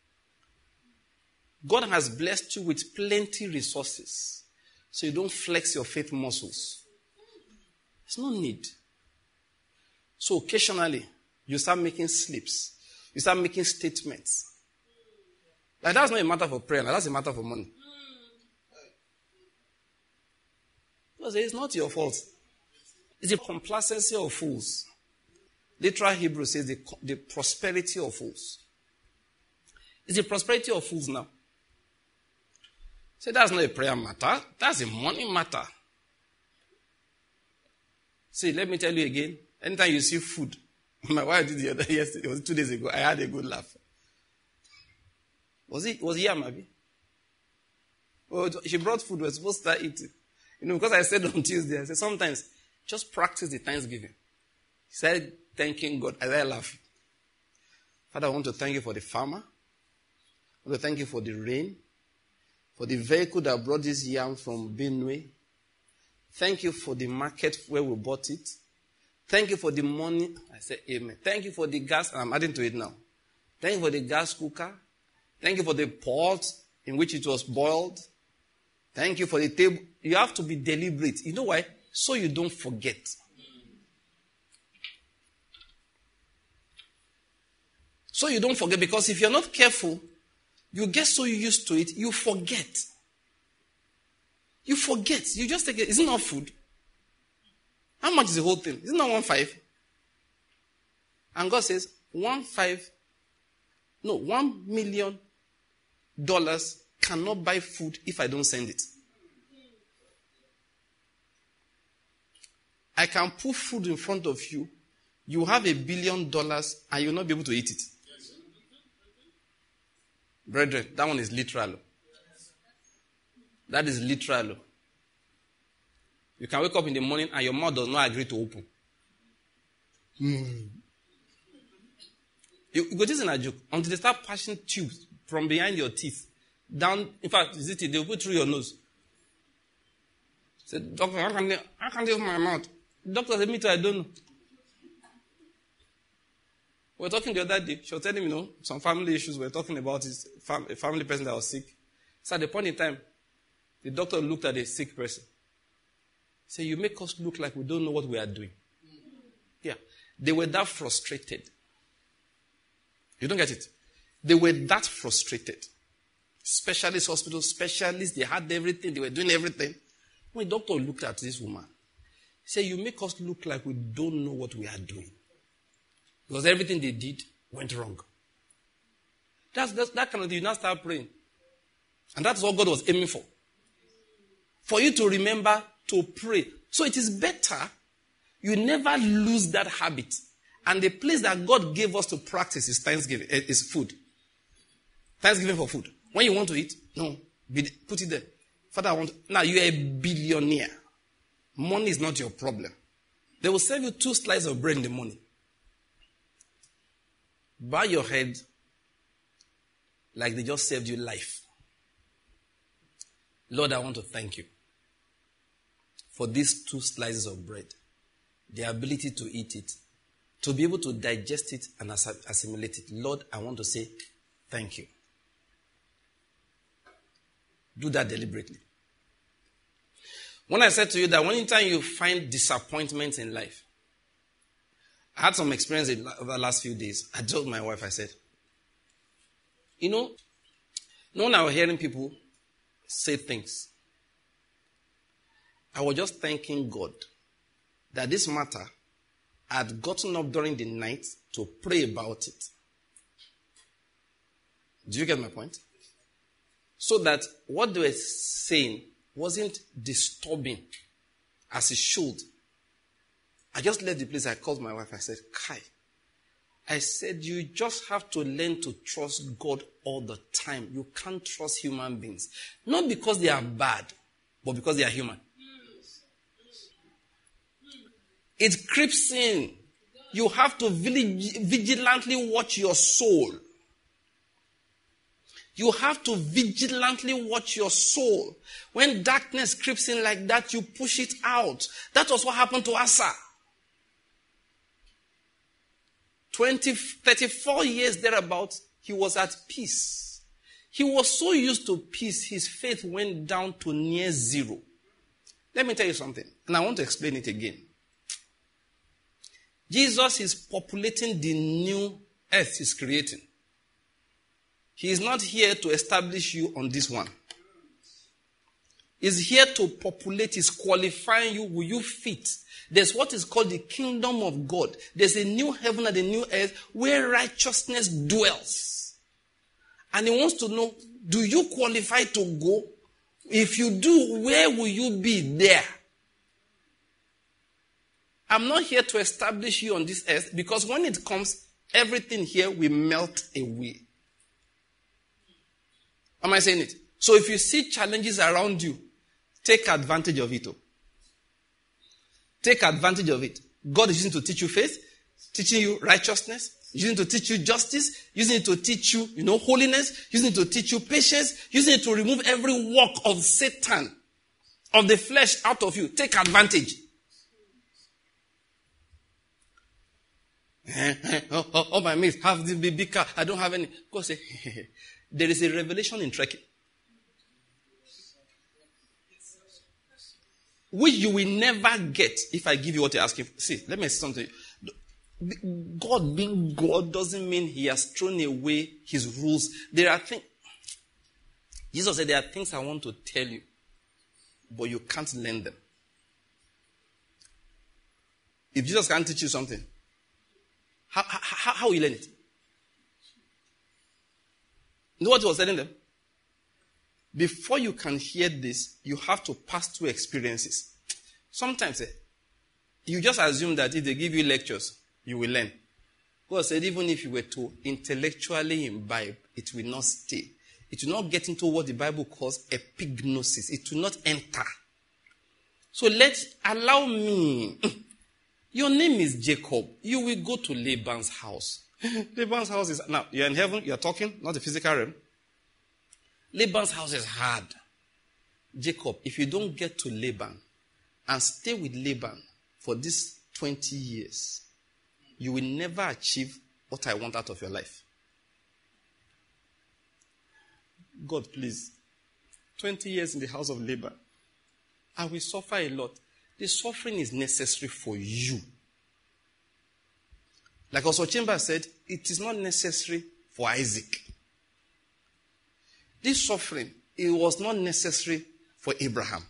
God has blessed you with plenty resources. So you don't flex your faith muscles. There's no need. So occasionally, you start making slips. You start making statements. Like that's not a matter for prayer. That's a matter for money. Because it's not your fault. It's the complacency of fools. Literal Hebrew says the prosperity of fools. It's the prosperity of fools now. Say that's not a prayer matter. That's a money matter. See, let me tell you again. Anytime you see food, my wife did the other yesterday, it was 2 days ago, I had a good laugh. Was he Amabi? Oh, she brought food, we were supposed to start eating. Because I said on Tuesday, I said sometimes just practice the Thanksgiving. He said, thanking God. I started laughing. Father, I want to thank you for the farmer. I want to thank you for the rain, for the vehicle that brought this yam from Benue. Thank you for the market where we bought it. Thank you for the money. I said amen. Thank you for the gas. And I'm adding to it now. Thank you for the gas cooker. Thank you for the pot in which it was boiled. Thank you for the table. You have to be deliberate. You know why? So you don't forget. So you don't forget, because if you're not careful, you get so used to it, you forget. You forget. You just take it. Is it not food? How much is the whole thing? Is it not 1.5? And God says, $1 million cannot buy food if I don't send it. I can put food in front of you. You have $1 billion and you'll not be able to eat it. Brethren, that one is literal. That is literal. You can wake up in the morning and your mouth does not agree to open. You go, this is a joke. Until they start passing tubes from behind your teeth down. In fact, they'll put through your nose. Say, doctor, how can they open my mouth? The doctor said, me too, I don't know. We were talking the other day. She was telling me, some family issues. We were talking about his a family person that was sick. So at the point in time, the doctor looked at the sick person. He said, you make us look like we don't know what we are doing. Yeah. They were that frustrated. You don't get it? They were that frustrated. Specialist hospital, specialists, they had everything. They were doing everything. When the doctor looked at this woman, he said, you make us look like we don't know what we are doing. Because everything they did went wrong. That's that kind of thing. You now start praying. And that's what God was aiming for. For you to remember to pray. So it is better you never lose that habit. And the place that God gave us to practice is Thanksgiving, is food. Thanksgiving for food. When you want to eat, put it there. Father, now you're a billionaire. Money is not your problem. They will serve you 2 slices of bread in the morning. Bow your head like they just served you life. Lord, I want to thank you for these 2 slices of bread, the ability to eat it, to be able to digest it and assimilate it. Lord, I want to say thank you. Do that deliberately. When I said to you that anytime you find disappointment in life, I had some experience in the last few days. I told my wife, I said, when I was hearing people say things, I was just thanking God that this matter, I had gotten up during the night to pray about it. Do you get my point? So that what they were saying wasn't disturbing as it should. I just left the place. I called my wife. I said, Kai, I said, you just have to learn to trust God all the time. You can't trust human beings. Not because they are bad, but because they are human. It creeps in. You have to vigilantly watch your soul. You have to vigilantly watch your soul. When darkness creeps in like that, you push it out. That was what happened to Asa. 34 years thereabout, he was at peace. He was so used to peace, his faith went down to near zero. Let me tell you something, and I want to explain it again. Jesus is populating the new earth he's creating. He is not here to establish you on this one. He's here to populate, he's qualifying you. Will you fit? There's what is called the kingdom of God. There's a new heaven and a new earth where righteousness dwells. And he wants to know, do you qualify to go? If you do, where will you be there? I'm not here to establish you on this earth because when it comes, everything here will melt away. Am I saying it? So if you see challenges around you, take advantage of it. Take advantage of it. God is using to teach you faith, teaching you righteousness, using to teach you justice, using it to teach you, holiness, using it to teach you patience, using it to remove every work of Satan, of the flesh out of you. Take advantage. Oh, my mates have the big car. I don't have any. God say, there is a revelation in trekking, which you will never get if I give you what you're asking for. See, let me say something. God being God doesn't mean he has thrown away his rules. There are things. Jesus said, there are things I want to tell you, but you can't learn them. If Jesus can't teach you something, how will you learn it? You know what he was telling them? Before you can hear this, you have to pass through experiences. Sometimes you just assume that if they give you lectures, you will learn. God said even if you were to intellectually imbibe, it will not stay. It will not get into what the Bible calls epignosis. It will not enter. So allow me. Your name is Jacob. You will go to Laban's house. Laban's house is, now, you're in heaven, you're talking, not the physical realm. Laban's house is hard. Jacob, if you don't get to Laban and stay with Laban for these 20 years, you will never achieve what I want out of your life. God, please, 20 years in the house of Laban, I will suffer a lot. The suffering is necessary for you. Like also Chambers said, it is not necessary for Isaac. This suffering, it was not necessary for Abraham.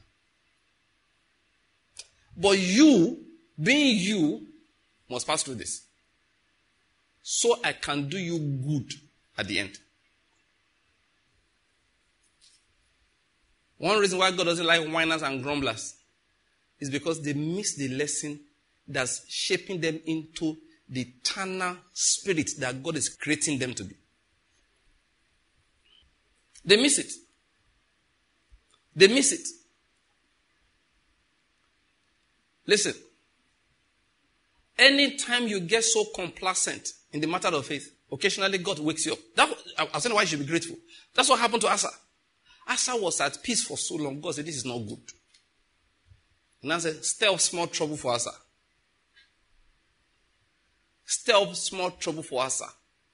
But you, being you, must pass through this. So I can do you good at the end. One reason why God doesn't like whiners and grumblers is because they miss the lesson that's shaping them into the eternal spirit that God is creating them to be. They miss it. They miss it. Listen. Anytime you get so complacent in the matter of faith, occasionally God wakes you up. I'll tell you why you should be grateful. That's what happened to Asa. Asa was at peace for so long. God said, this is not good. And I said, stir up small trouble for Asa. Stir up small trouble for Asa.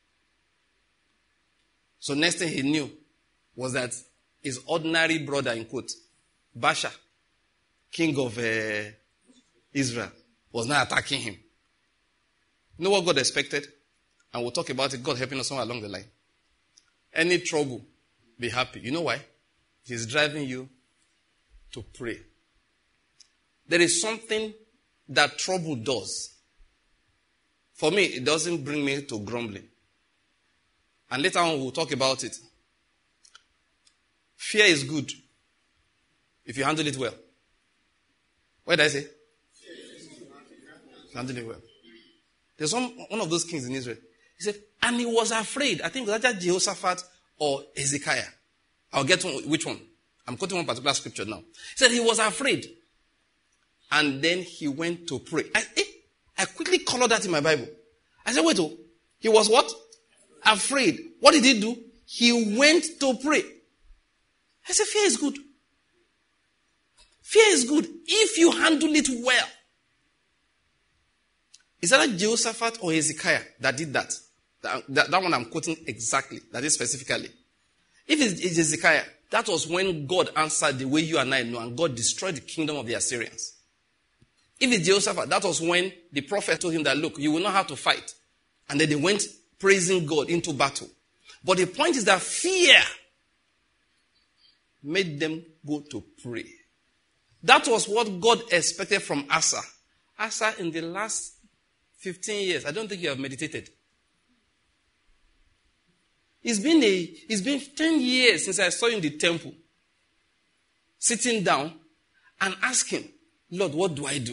So next thing he knew was that his ordinary brother, in quote, Baasha, king of Israel, was now attacking him. You know what God expected? And we'll talk about it, God helping us somewhere along the line. Any trouble, be happy. You know why? He's driving you to pray. There is something that trouble does. For me, it doesn't bring me to grumbling. And later on, we'll talk about it. Fear is good if you handle it well. What did I say? Handle it well. There's one of those kings in Israel. He said, and he was afraid. I think it was either Jehoshaphat or Hezekiah. I'll get which one. I'm quoting one particular scripture now. He said he was afraid. And then he went to pray. I quickly colored that in my Bible. I said, wait, he was what? Afraid. What did he do? He went to pray. I said, fear is good. Fear is good if you handle it well. Is that Jehoshaphat or Hezekiah that did that? That one I'm quoting exactly. That is specifically. If it's Hezekiah, that was when God answered the way you and I know, and God destroyed the kingdom of the Assyrians. If it's Jehoshaphat, that was when the prophet told him that, look, you will not have to fight. And then they went praising God into battle. But the point is that fear made them go to pray. That was what God expected from Asa. Asa, in the last 15 years, I don't think you have meditated. It's been 10 years since I saw you in the temple, sitting down and asking, Lord, what do I do?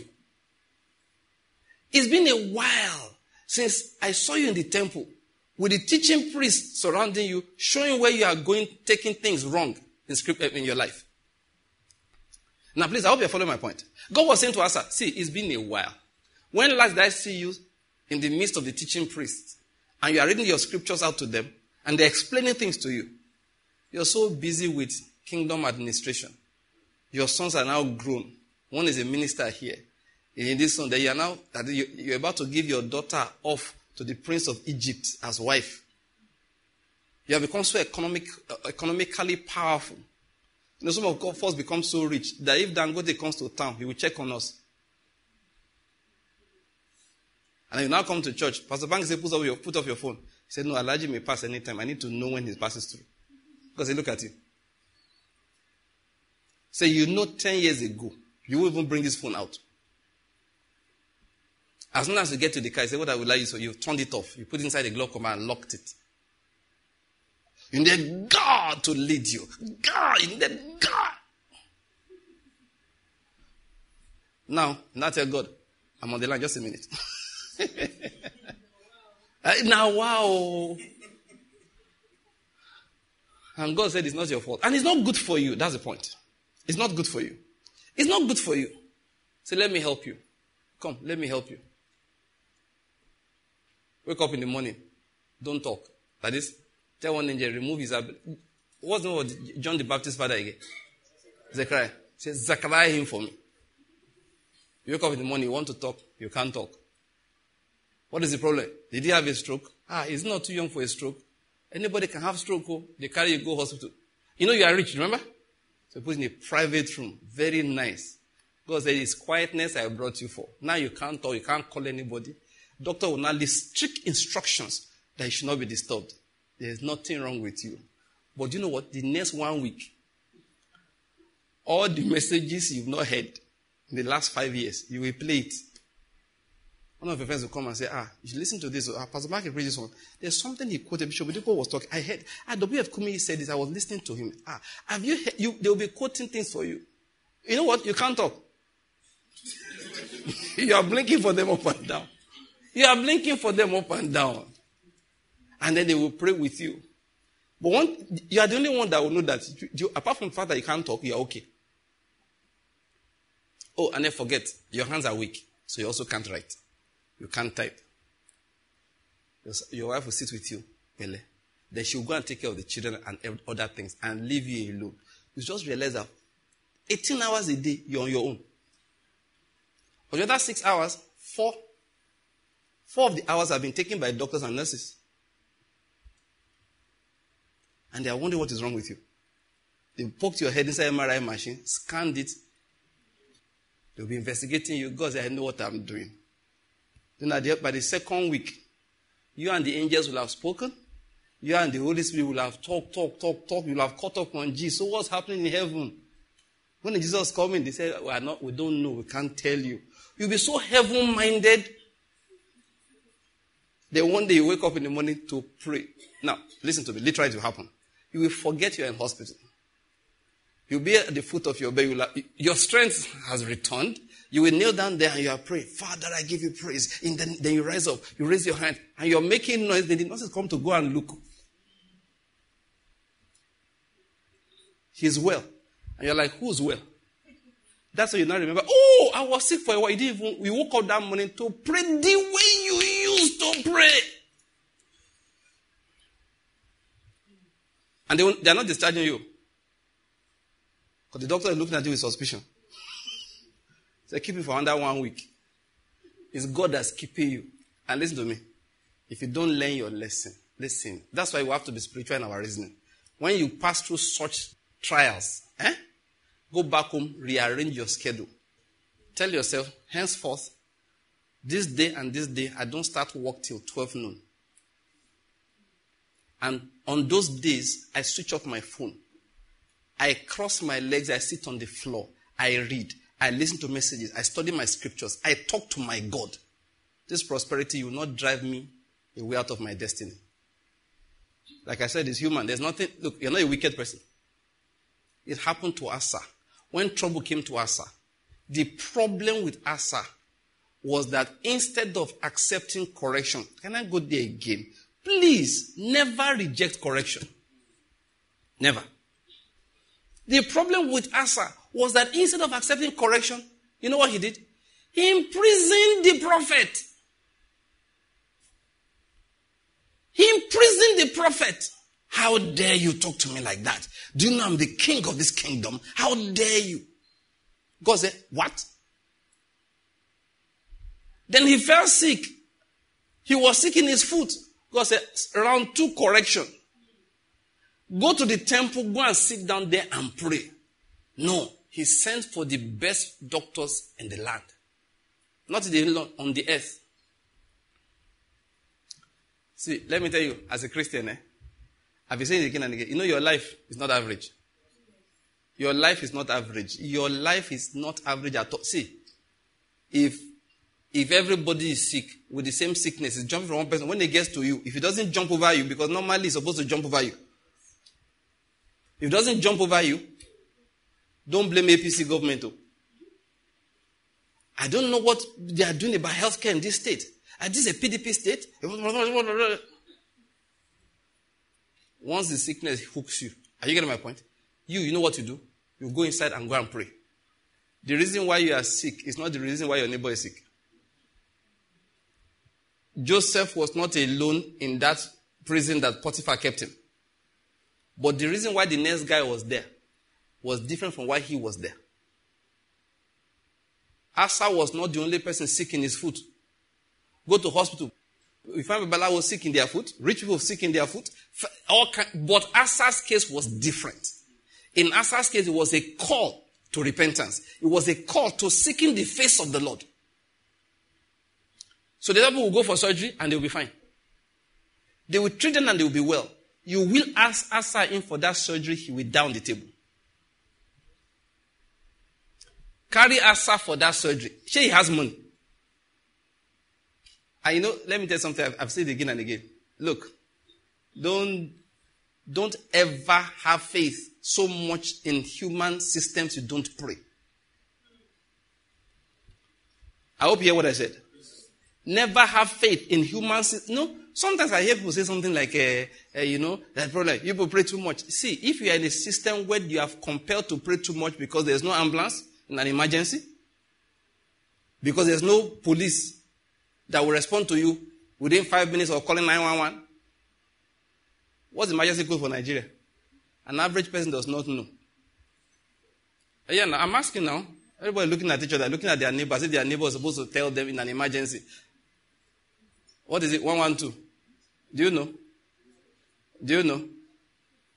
It's been a while since I saw you in the temple with the teaching priests surrounding you, showing where you are going, taking things wrong in your life. Now, please, I hope you're following my point. God was saying to Asa, see, it's been a while. When last did I see you in the midst of the teaching priests and you are reading your scriptures out to them and they're explaining things to you? You're so busy with kingdom administration. Your sons are now grown. One is a minister here. In this one, that you're about to give your daughter off to the prince of Egypt as wife. You have become so economically powerful. You know, some of us become so rich that if Dangote comes to town, he will check on us. And you now come to church. Pastor Bank said, put off your phone. He said, no, Alhaji may pass anytime. I need to know when he passes through. Because he look at you. Say, 10 years ago, you won't even bring this phone out. As soon as you get to the car, you say, what I would like you, so you've turned it off. You put it inside the glove compartment and locked it. You need God to lead you. God, you need God. Now tell God, I'm on the line, just a minute. Now, wow. And God said it's not your fault. And it's not good for you. That's the point. It's not good for you. It's not good for you. So let me help you. Come, let me help you. Wake up in the morning. Don't talk. That is, tell one angel, remove his... What's the name of John the Baptist's father again? Zechariah. Say, Zechariah him for me. You wake up in the morning, you want to talk, you can't talk. What is the problem? Did he have a stroke? He's not too young for a stroke. Anybody can have stroke. They carry you, go hospital. You know you are rich, remember? So put in a private room. Very nice. God said, it's quietness I brought you for. Now you can't talk, you can't call anybody. Doctor will now leave strict instructions that you should not be disturbed. There's nothing wrong with you. But you know what? The next 1 week, all the messages you've not heard in the last 5 years, you will play it. One of your friends will come and say, you should listen to this. Pastor Mark preached this one. There's something he quoted. Bishop Oyedepo was talking. I heard. W.F. Kumi said this. I was listening to him. Have you heard? They will be quoting things for you. You know what? You can't talk. You are blinking for them up and down. You are blinking for them up and down. And then they will pray with you. But you are the only one that will know that, apart from the fact that you can't talk, you are okay. Oh, and then forget, your hands are weak, so you also can't write. You can't type. Your wife will sit with you, Pele. Then she will go and take care of the children and other things and leave you alone. You just realize that 18 hours a day, you're on your own. For the other 6 hours, four of the hours have been taken by doctors and nurses. And they are wondering what is wrong with you. They poked your head inside an MRI machine, scanned it. They'll be investigating you. God said, I know what I'm doing. Then by the second week, you and the angels will have spoken. You and the Holy Spirit will have talked. You will have caught up on Jesus. So what's happening in heaven? When Jesus coming, they say, we don't know. We can't tell you. You'll be so heaven-minded. Then one day you wake up in the morning to pray. Now, listen to me. Literally, it will happen. You will forget you're in hospital. You'll be at the foot of your bed. Your strength has returned. You will kneel down there and you are praying. Father, I give you praise. Then you rise up. You raise your hand. And you're making noise. Then the nurses come to go and look. He's well. And you're like, who's well? That's why you now remember, oh, I was sick for a while. We woke up that morning to pray the way you used to pray. And they're not discharging you. Because the doctor is looking at you with suspicion. So keep it for under 1 week. It's God that's keeping you. And listen to me. If you don't learn your lesson, listen. That's why we have to be spiritual in our reasoning. When you pass through such trials, go back home, rearrange your schedule. Tell yourself, henceforth, this day and this day, I don't start work till 12 noon. And on those days, I switch off my phone. I cross my legs, I sit on the floor. I read. I listen to messages. I study my scriptures. I talk to my God. This prosperity will not drive me away out of my destiny. Like I said, it's human. There's nothing. Look, you're not a wicked person. It happened to Asa. When trouble came to Asa, the problem with Asa was that instead of accepting correction, can I go there again? Please, never reject correction. Never. The problem with Asa was that instead of accepting correction, you know what he did? He imprisoned the prophet. He imprisoned the prophet. How dare you talk to me like that? Do you know I'm the king of this kingdom? How dare you? God said, what? Then he fell sick. He was sick in his foot. God said, round 2 correction. Go to the temple, go and sit down there and pray. No, he sent for the best doctors in the land. Not on the earth. See, let me tell you, as a Christian, I've been saying it again and again. You know your life is not average. Your life is not average. Your life is not average at all. See, if everybody is sick with the same sickness, it's jumping from one person. When it gets to you, if it doesn't jump over you, because normally it's supposed to jump over you. If it doesn't jump over you, don't blame APC government. I don't know what they are doing about healthcare in this state. This is a PDP state. Once the sickness hooks you, are you getting my point? You know what to do. You go inside and go and pray. The reason why you are sick is not the reason why your neighbor is sick. Joseph was not alone in that prison that Potiphar kept him. But the reason why the next guy was there was different from why he was there. Asa was not the only person sick in his foot. Go to hospital. We find Babala was sick in their foot. Rich people sick in their foot. But Asa's case was different. In Asa's case, it was a call to repentance. It was a call to seeking the face of the Lord. So the people will go for surgery and they will be fine. They will treat them and they will be well. You will ask Asa in for that surgery, he will down the table. Carry Asa for that surgery. Sure, he has money. And let me tell you something I've said again and again. Look, don't ever have faith so much in human systems you don't pray. I hope you hear what I said. Never have faith in human systems. No, sometimes I hear people say something like, that problem, people pray too much. See, if you are in a system where you are compelled to pray too much because there's no ambulance in an emergency, because there's no police that will respond to you within 5 minutes of calling 911, what's the emergency code for Nigeria? An average person does not know. Yeah, now, I'm asking now. Everybody looking at each other, looking at their neighbor, as if their neighbor is supposed to tell them in an emergency. What is it? 112. Do you know? Do you know?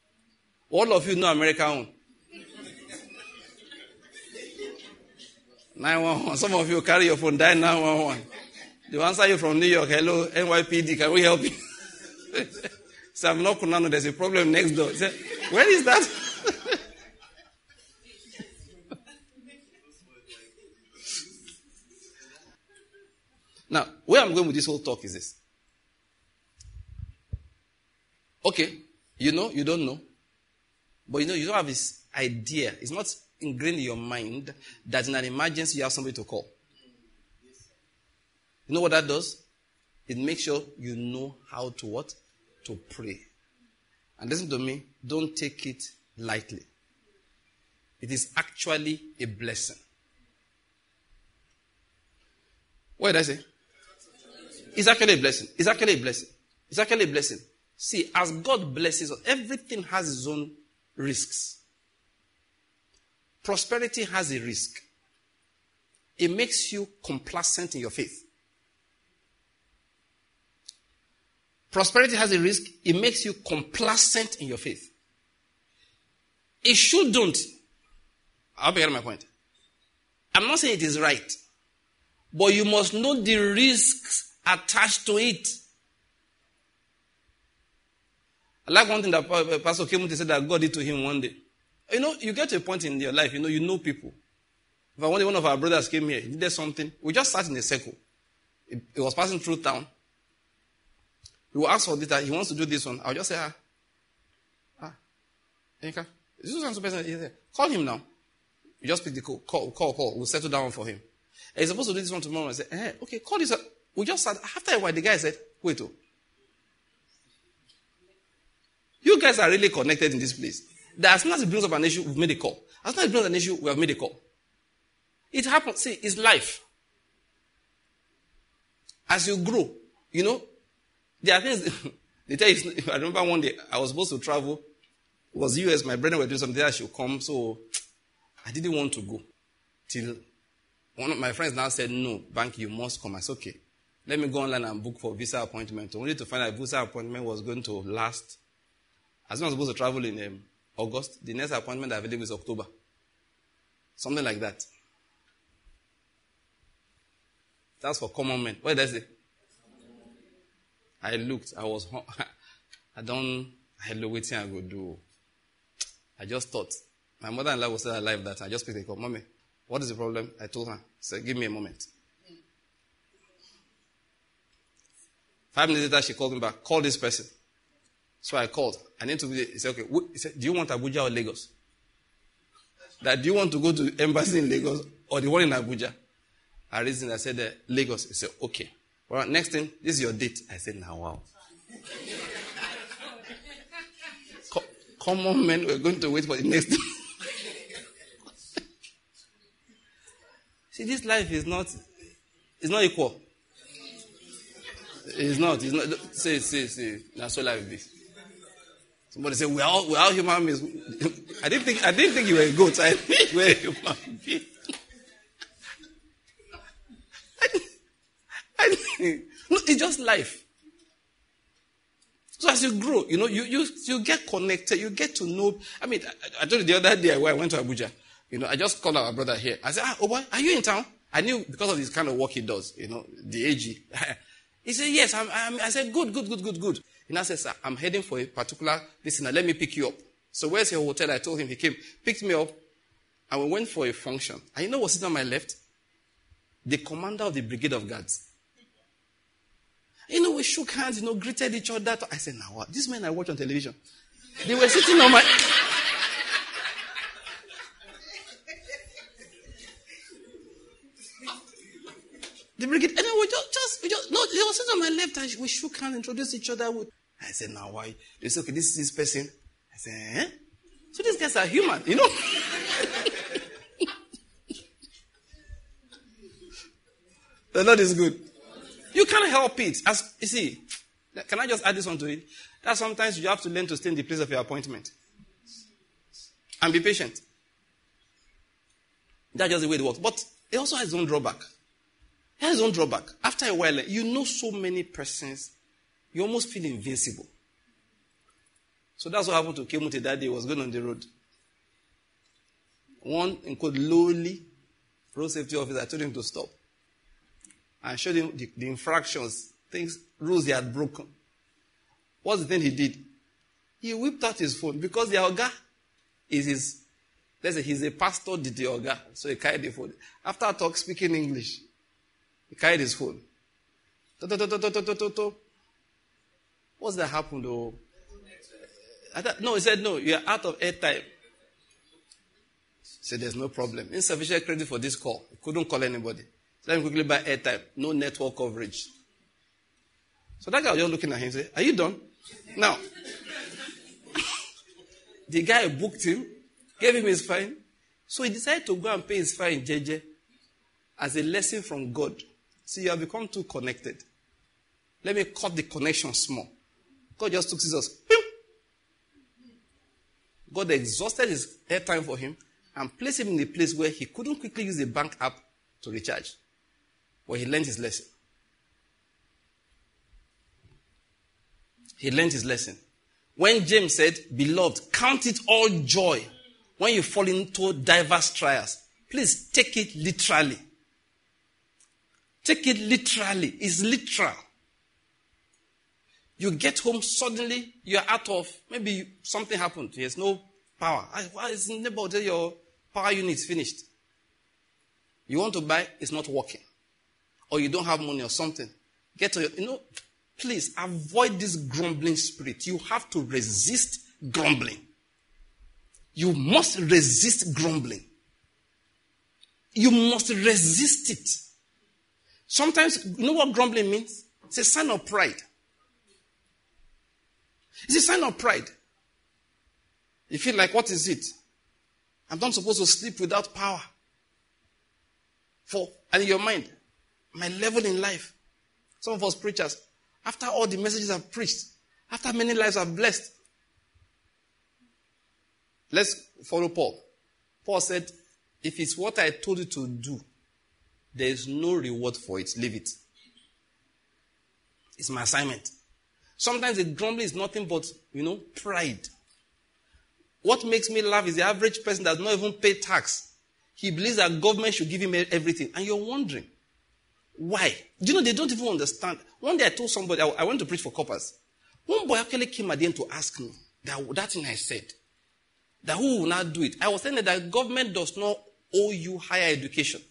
All of you know American own. 911. Some of you carry your phone, dial 911. They answer you from New York. Hello, NYPD, can we help you? So I'm not Kunano, there's a problem next door. Say, where is that? Now, where I'm going with this whole talk is this. Okay, you know, you don't know. But you don't have this idea. It's not ingrained in your mind that in an emergency you have somebody to call. You know what that does? It makes sure you know how to what? To pray. And listen to me, don't take it lightly. It is actually a blessing. What did I say? It's actually a blessing. It's actually a blessing. It's actually a blessing. See, as God blesses us, everything has its own risks. Prosperity has a risk. It makes you complacent in your faith. Prosperity has a risk. It makes you complacent in your faith. It shouldn't. I'll be getting my point. I'm not saying it is right. But you must know the risks attached to it. I like one thing that Pastor Kemuti said that God did to him one day. You know, you get to a point in your life, you know people. If one day one of our brothers came here, he did something, we just sat in a circle. He was passing through town. He will ask for this, that he wants to do this one. I'll just say, Enka, is this one person here? Call him now. You just pick the call. We'll settle down for him. And he's supposed to do this one tomorrow. I said, okay, call this. We just sat. After a while, the guy said, wait, you guys are really connected in this place. That as soon as it brings up an issue, we've made a call. As soon as it brings up an issue, we have made a call. It happens. See, it's life. As you grow, there are things. They tell you, I remember one day, I was supposed to travel. It was US, my brethren were doing something, I should come, so I didn't want to go. Till one of my friends now said, no, Banky, you must come. I said, okay, let me go online and book for visa appointment. Only to find out visa appointment was going to last. As soon as I was supposed to travel in August, the next appointment available is October. Something like that. That's for common men. What did I say? I looked, I was, I looked waiting I would do. I just thought, my mother-in-law was still alive that I just picked a call. Mommy, what is the problem? I told her. I said, give me a moment. 5 minutes later, she called me back. Call this person. So I called. I need to be there. He said, okay. He said, do you want Abuja or Lagos? That do you want to go to the embassy in Lagos or the one in Abuja? I reasoned. I said, Lagos. He said, okay. Well, next thing, this is your date. I said, now, wow. Common men were going to wait for the next thing. See, this life is not equal. It's not. See. That's so life is. Somebody said, we're all human beings. I didn't think you were a goat. I think you were a human being. No, it's just life. So as you grow, you get connected, you get to know. I mean, I told you the other day when I went to Abuja, I just called our brother here. I said, oh boy, are you in town? I knew because of this kind of work he does, the AG. He said, yes, I said, good. And I said, sir, I'm heading for a particular listener. Let me pick you up. So where's your hotel? I told him. He came, picked me up, and we went for a function. And you know what's sitting on my left? The commander of the Brigade of Guards. We shook hands, greeted each other. I said, now what? These men I watch on television. They were sitting on my... The brigade, and then we just, no, they were sitting on my left and we shook hands, introduced each other. I said, now why? They said, okay, this is this person. I said, So these guys are human, The Lord is good. You can't help it. As you see, can I just add this one to it? That sometimes you have to learn to stay in the place of your appointment. And be patient. That's just the way it works. But it also has its own drawback. It has its own drawback. After a while, you know so many persons, you almost feel invincible. So that's what happened to Kemuti that day. He was going on the road. One in called lowly road safety officer, I told him to stop. I showed him the infractions, rules he had broken. What's the thing he did? He whipped out his phone because the Oga is he's a pastor, the Oga. So he carried the phone. After I talk speaking English, he carried his phone. What's that happened though? No, he said, no, you're out of airtime. He said, there's no problem. Insufficient credit for this call. He couldn't call anybody. So let me quickly buy airtime. No network coverage. So that guy was just looking at him and said, are you done? Now, the guy booked him, gave him his fine. So he decided to go and pay his fine, JJ, as a lesson from God. See, you have become too connected. Let me cut the connection small. God just took scissors. Pew! God exhausted his airtime for him and placed him in a place where he couldn't quickly use a bank app to recharge. But he learned his lesson. He learned his lesson. When James said, beloved, count it all joy when you fall into diverse trials. Please take it literally. Take it literally. It's literal. You get home, suddenly you're out of, maybe something happened. There's no power. Why is neighbor your power unit is finished? You want to buy, it's not working. Or you don't have money or something. Get to your, please avoid this grumbling spirit. You have to resist grumbling. You must resist grumbling. You must resist it. Sometimes, you know what grumbling means? It's a sign of pride. It's a sign of pride. You feel like, what is it? I'm not supposed to sleep without power. And in your mind, my level in life. Some of us preachers, after all the messages I've preached, after many lives I've blessed. Let's follow Paul. Paul said, if it's what I told you to do, there is no reward for it. Leave it. It's my assignment. Sometimes the grumbling is nothing but, pride. What makes me laugh is the average person does not even pay tax. He believes that government should give him everything. And you're wondering, why? Do you know, they don't even understand. One day I told somebody, I went to preach for coppers. One boy actually came at the end to ask me that thing I said. That who will not do it? I was saying that government does not owe you higher education.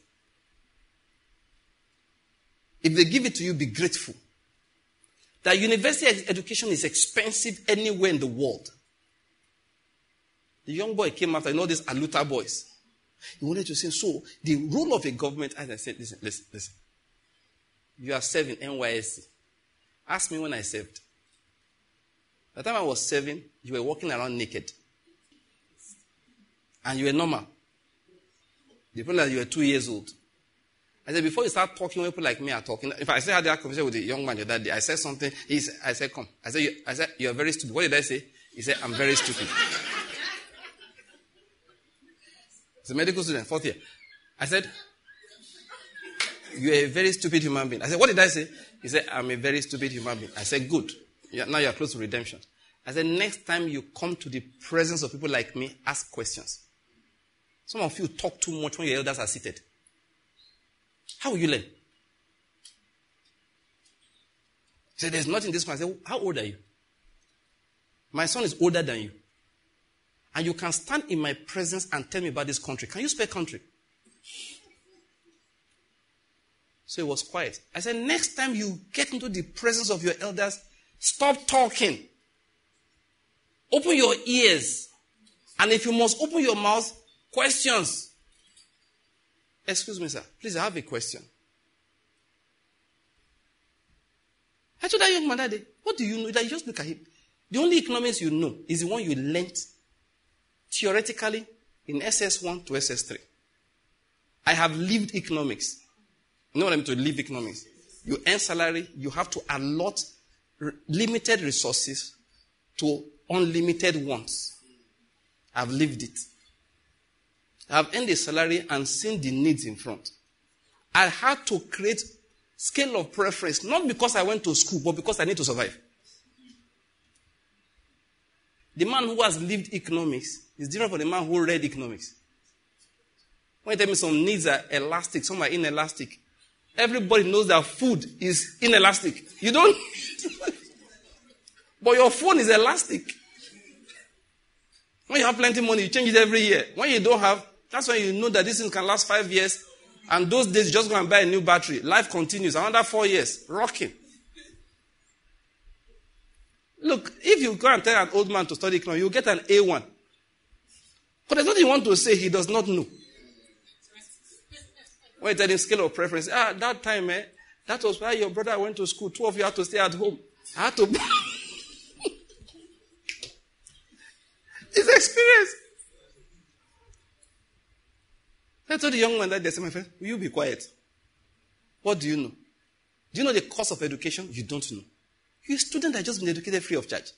If they give it to you, be grateful. That university education is expensive anywhere in the world. The young boy came after, these Aluta boys. He wanted to say, so the role of a government, as I said, listen. You are serving NYSC. Ask me when I served. By the time I was 7, you were walking around naked. And you were normal. The problem is you were 2 years old. I said, before you start talking, when people like me are talking, if I had that conversation with the young man the other day, I said something, I said, come. I said, you're very stupid. What did I say? He said, I'm very stupid. He's a medical student, 4th year. I said, you're a very stupid human being. I said, what did I say? He said, I'm a very stupid human being. I said, good. Now you're close to redemption. I said, next time you come to the presence of people like me, ask questions. Some of you talk too much when your elders are seated. How will you learn? He said, there's nothing in this one. I said, how old are you? My son is older than you. And you can stand in my presence and tell me about this country. Can you spell country? So he was quiet. I said, next time you get into the presence of your elders, stop talking. Open your ears. And if you must open your mouth, questions. Excuse me, sir. Please, I have a question. I told that young man that day, what do you know? That you just look at him. The only economics you know is the one you learnt theoretically in SS1 to SS3. I have lived economics. You know what I mean to live economics? You earn salary, you have to allot limited resources to unlimited wants. I've lived it. I've earned a salary and seen the needs in front. I had to create scale of preference, not because I went to school, but because I need to survive. The man who has lived economics is different from the man who read economics. When you tell me some needs are elastic, some are inelastic, everybody knows that food is inelastic. You don't. But your phone is elastic. When you have plenty of money, you change it every year. When you don't have, that's when you know that this thing can last 5 years. And those days, you just go and buy a new battery. Life continues. Another 4 years. Rocking. Look, if you go and tell an old man to study economics, you'll get an A1. But there's nothing you want to say he does not know. When you tell him scale of preference, that time, that was why your brother went to school. 2 of you had to stay at home. I had to... It's experience. I told the young man that day, I said, my friend, will you be quiet? What do you know? Do you know the cost of education? You don't know. You're a student that just been educated free of charge.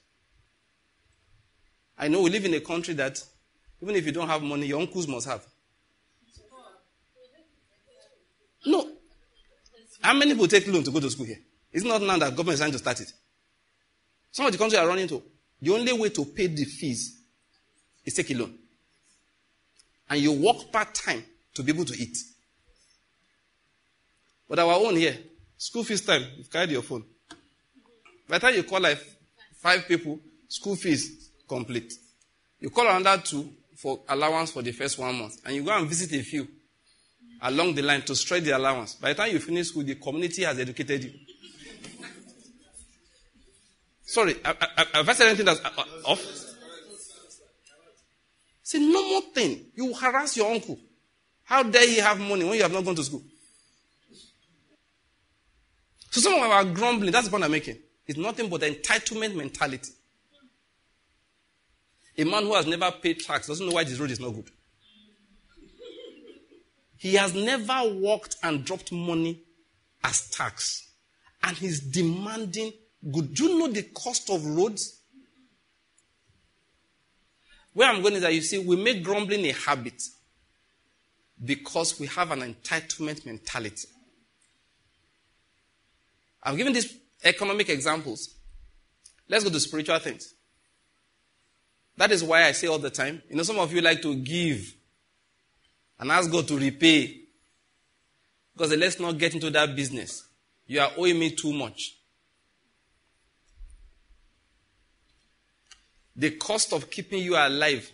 I know we live in a country that even if you don't have money, your uncles must have. No. How many people take loan to go to school here? It's not now that government is trying to start it. Some of the countries are running to. The only way to pay the fees is take a loan. And you work part-time to be able to eat. But our own here, school fees time, you've carried your phone. By the time you call like 5 people, school fees complete. You call another 2 for allowance for the first 1 month. And you go and visit a few along the line to stretch the allowance. By the time you finish school, the community has educated you. Sorry, have I said anything that's off? It's a normal thing. You harass your uncle. How dare he have money when you have not gone to school? So some of our grumbling, that's the point I'm making. It's nothing but the entitlement mentality. A man who has never paid tax doesn't know why this road is not good. He has never worked and dropped money as tax. And he's demanding good. Do you know the cost of roads? Where I'm going is that, you see, we make grumbling a habit because we have an entitlement mentality. I've given these economic examples. Let's go to spiritual things. That is why I say all the time, some of you like to give and ask God to repay. Because let's not get into that business. You are owing me too much. The cost of keeping you alive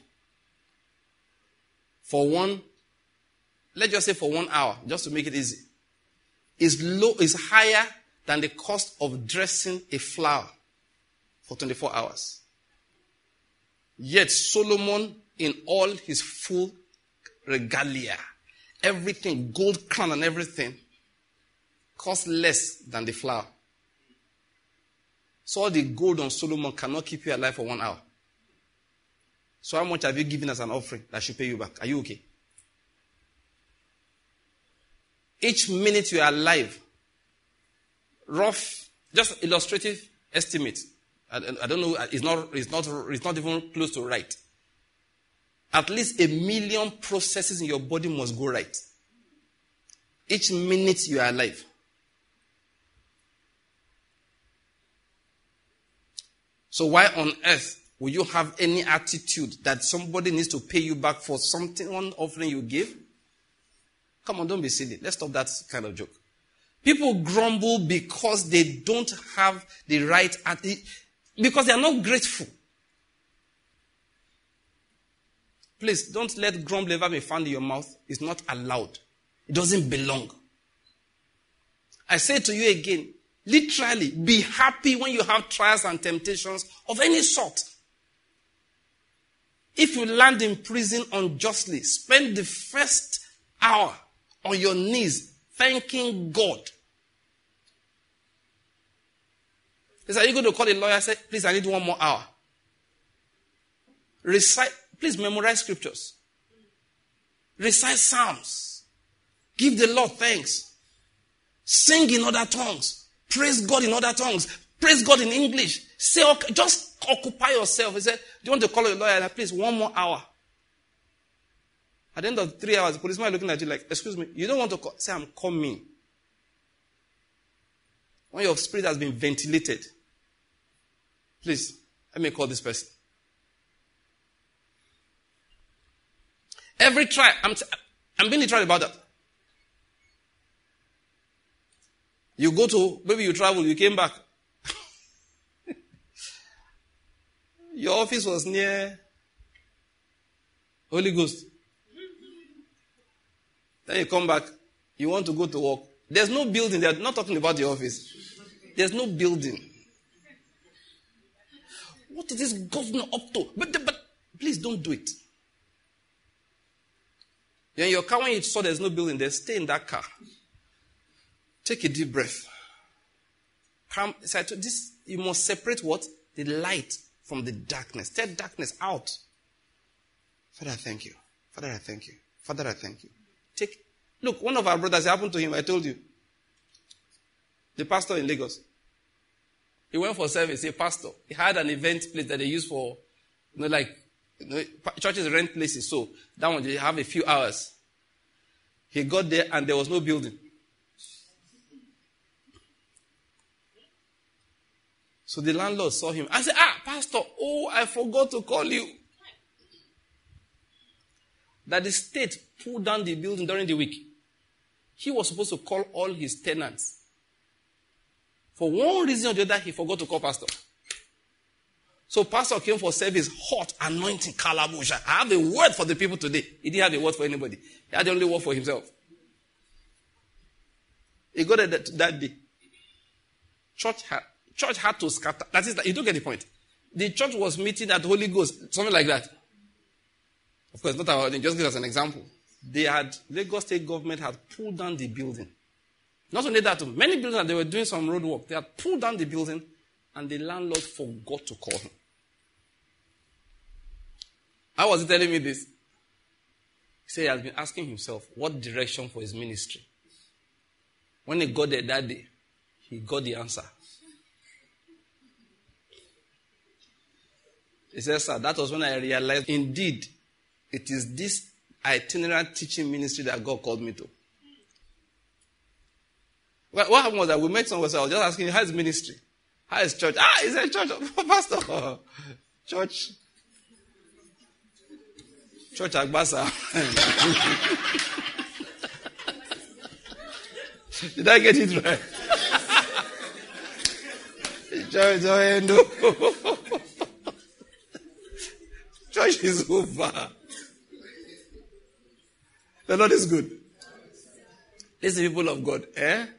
for let's just say for 1 hour, just to make it easy, is higher than the cost of dressing a flower for 24 hours. Yet Solomon, in all his full regalia, everything, gold crown and everything, cost less than the flower. So all the gold on Solomon cannot keep you alive for 1 hour. So how much have you given as an offering that should pay you back? Are you okay? Each minute you are alive, rough, just illustrative estimate. I don't know, it's not even close to right. At least 1 million processes in your body must go right. Each minute you are alive. So why on earth will you have any attitude that somebody needs to pay you back for something, one offering you give? Come on, don't be silly. Let's stop that kind of joke. People grumble because they don't have the right attitude, because they are not grateful. Please, don't let grumbling ever be found in your mouth. It's not allowed. It doesn't belong. I say to you again, literally, be happy when you have trials and temptations of any sort. If you land in prison unjustly, spend the first hour on your knees thanking God. Are you going to call a lawyer and say, please, I need 1 more hour? Please memorize scriptures. Recite psalms. Give the Lord thanks. Sing in other tongues. Praise God in other tongues. Praise God in English. Say, okay, just occupy yourself. He said, do you want to call a lawyer? Please, 1 more hour. At the end of 3 hours, the policeman is looking at you like, excuse me, you don't want to call? Say, I'm coming. When your spirit has been ventilated, please, let me call this person. Every trial, I'm being literal about that. You go to, maybe you travel, you came back. Your office was near Holy Ghost. Then you come back, you want to go to work. There's no building. They're not talking about the office. There's no building. What is this governor up to? But please don't do it. You're in your car, when you saw there's no building there, stay in that car. Take a deep breath. You must separate what? The light from the darkness. Take darkness out. Father, I thank you. Father, I thank you. Father, I thank you. Look, one of our brothers, it happened to him, I told you. The pastor in Lagos. He went for service, a pastor. He had an event place that they use for, churches rent places. So that one, they have a few hours. He got there and there was no building. So the landlord saw him. I said, pastor, I forgot to call you. That the state pulled down the building during the week. He was supposed to call all his tenants. For one reason or the other, he forgot to call pastor. So pastor came for service, hot, anointing, kalabusha. I have a word for the people today. He didn't have a word for anybody. He had the only word for himself. He got it that day. Church had to scatter. That is, you don't get the point. The church was meeting at Holy Ghost, something like that. Of course, not our, just give us an example. Lagos State government had pulled down the building. Not only that, many buildings that they were doing some road work, they had pulled down the building and the landlord forgot to call him. How was he telling me this? He said he has been asking himself what direction for his ministry. When he got there that day, he got the answer. He said, sir, that was when I realized, indeed, it is this itinerant teaching ministry that God called me to. Well, what happened was that we met someone, so I was just asking, how is ministry? How is church? He said, church, pastor. Church Agbasa. Did I get it right? Church is over. The Lord is good. This is the people of God.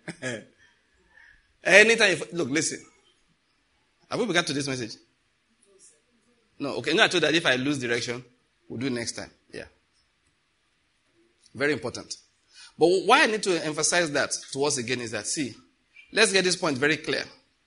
Anytime look, listen. Have we begun to this message? No, okay. No, I told that if I lose direction, we'll do it next time. Yeah. Very important. But why I need to emphasize that to us again is that, see, let's get this point very clear.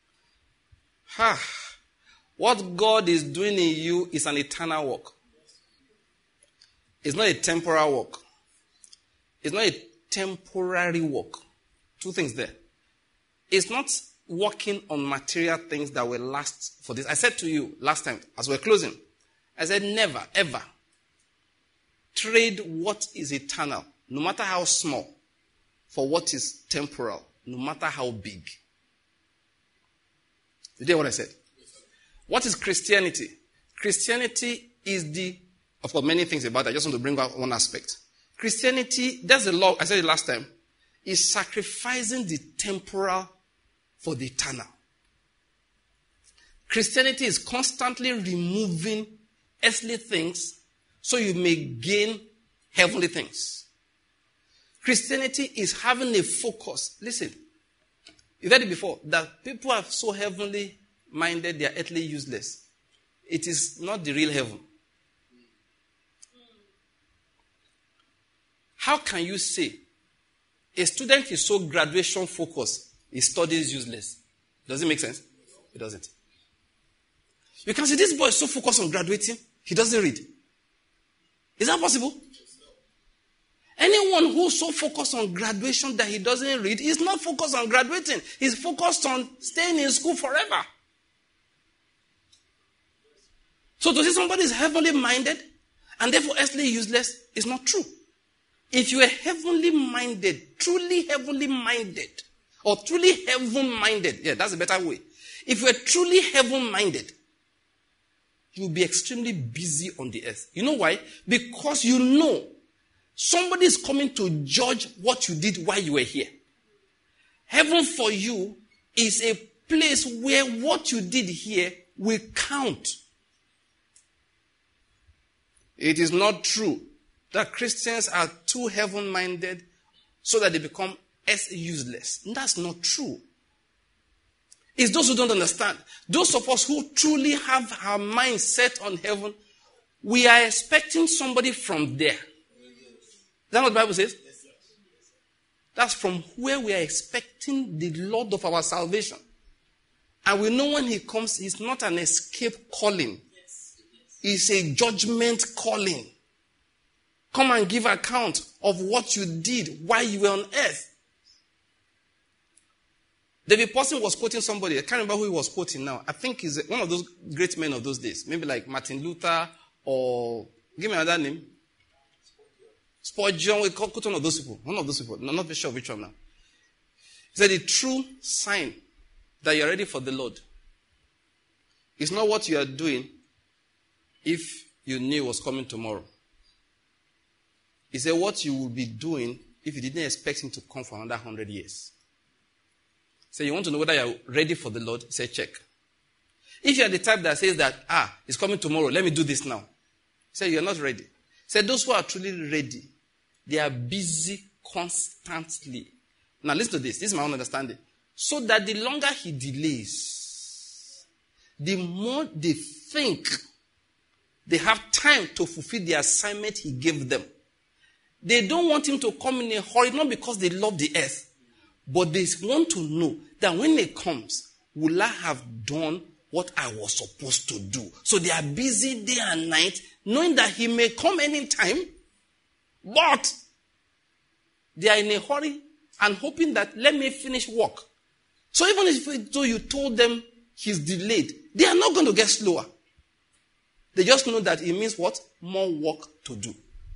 What God is doing in you is an eternal work. It's not a temporal work. It's not a temporary work. Two things there. It's not working on material things that will last for this. I said to you last time, as we're closing, I said never, ever trade what is eternal, no matter how small, for what is temporal, no matter how big. Did you hear what I said? What is Christianity? Christianity is of course, many things about it. I just want to bring out one aspect. Christianity, that's the law, I said it last time, is sacrificing the temporal for the eternal. Christianity is constantly removing earthly things so you may gain heavenly things. Christianity is having a focus. Listen, you've heard it before, that people are so heavenly minded, they are earthly useless. It is not the real heaven. How can you say a student is so graduation focused, his study is useless? Does it make sense? It doesn't. You can say this boy is so focused on graduating, he doesn't read. Is that possible? Anyone who's so focused on graduation that he doesn't read is not focused on graduating. He's focused on staying in school forever. So to say somebody is heavenly minded and therefore earthly useless is not true. If you are heavenly minded, truly heavenly minded, or truly heaven-minded, yeah, that's a better way. If you are truly heaven-minded, you will be extremely busy on the earth. You know why? Because you know Somebody is coming to judge what you did while you were here. Heaven for you is a place where what you did here will count. It is not true that Christians are too heaven-minded so that they become useless. That's not true. It's those who don't understand. Those of us who truly have our mind set on heaven, we are expecting somebody from there. Is that what the Bible says? That's from where we are expecting the Lord of our salvation. And we know when he comes, it's not an escape calling. It's a judgment calling. Come and give account of what you did while you were on earth. David Paulson was quoting somebody. I can't remember who he was quoting now. I think he's one of those great men of those days. Maybe like Martin Luther or... Give me another name. Spurgeon. We quote one of those people. One of those people. I'm not very sure which one now. He said the true sign that you're ready for the Lord is not what you are doing if you knew it was coming tomorrow. He said what you will be doing if you didn't expect him to come for another 100 years. So you want to know whether you're ready for the Lord? Say check. If you're the type that says that, it's coming tomorrow, let me do this now. Say you're not ready. Say those who are truly ready, they are busy constantly. Now listen to this. This is my own understanding. So that the longer he delays, the more they think they have time to fulfill the assignment he gave them. They don't want him to come in a hurry, not because they love the earth, but they want to know that when he comes, will I have done what I was supposed to do? So they are busy day and night, knowing that he may come anytime, but they are in a hurry and hoping that let me finish work. So even if you told them he's delayed, they are not going to get slower. They just know that it means what? More work to do.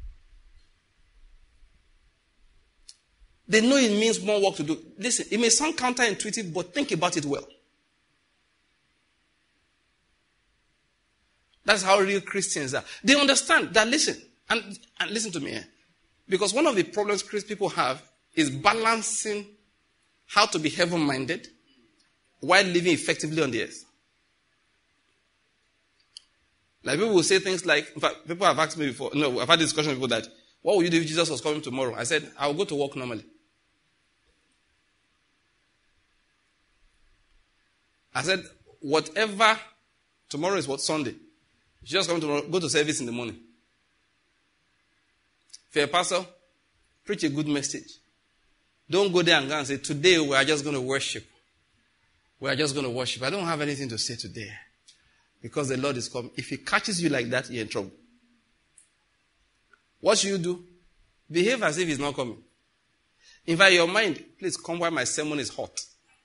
They know it means more work to do. Listen, it may sound counterintuitive, but think about it well. That's how real Christians are. They understand that, listen, and listen to me here. Because one of the problems people have is balancing how to be heaven-minded while living effectively on the earth. Like people will say things like, in fact, people have asked me before, no, I've had this discussion with people that, what would you do if Jesus was coming tomorrow? I said, I will go to work normally. I said, whatever, tomorrow is what, Sunday. Jesus coming tomorrow, go to service in the morning. If you're a pastor, preach a good message. Don't go there and go and say, today we are just going to worship. We are just going to worship. I don't have anything to say today. Because the Lord is coming. If he catches you like that, you're in trouble. What should you do? Behave as if he's not coming. In fact, your mind, please come while my sermon is hot.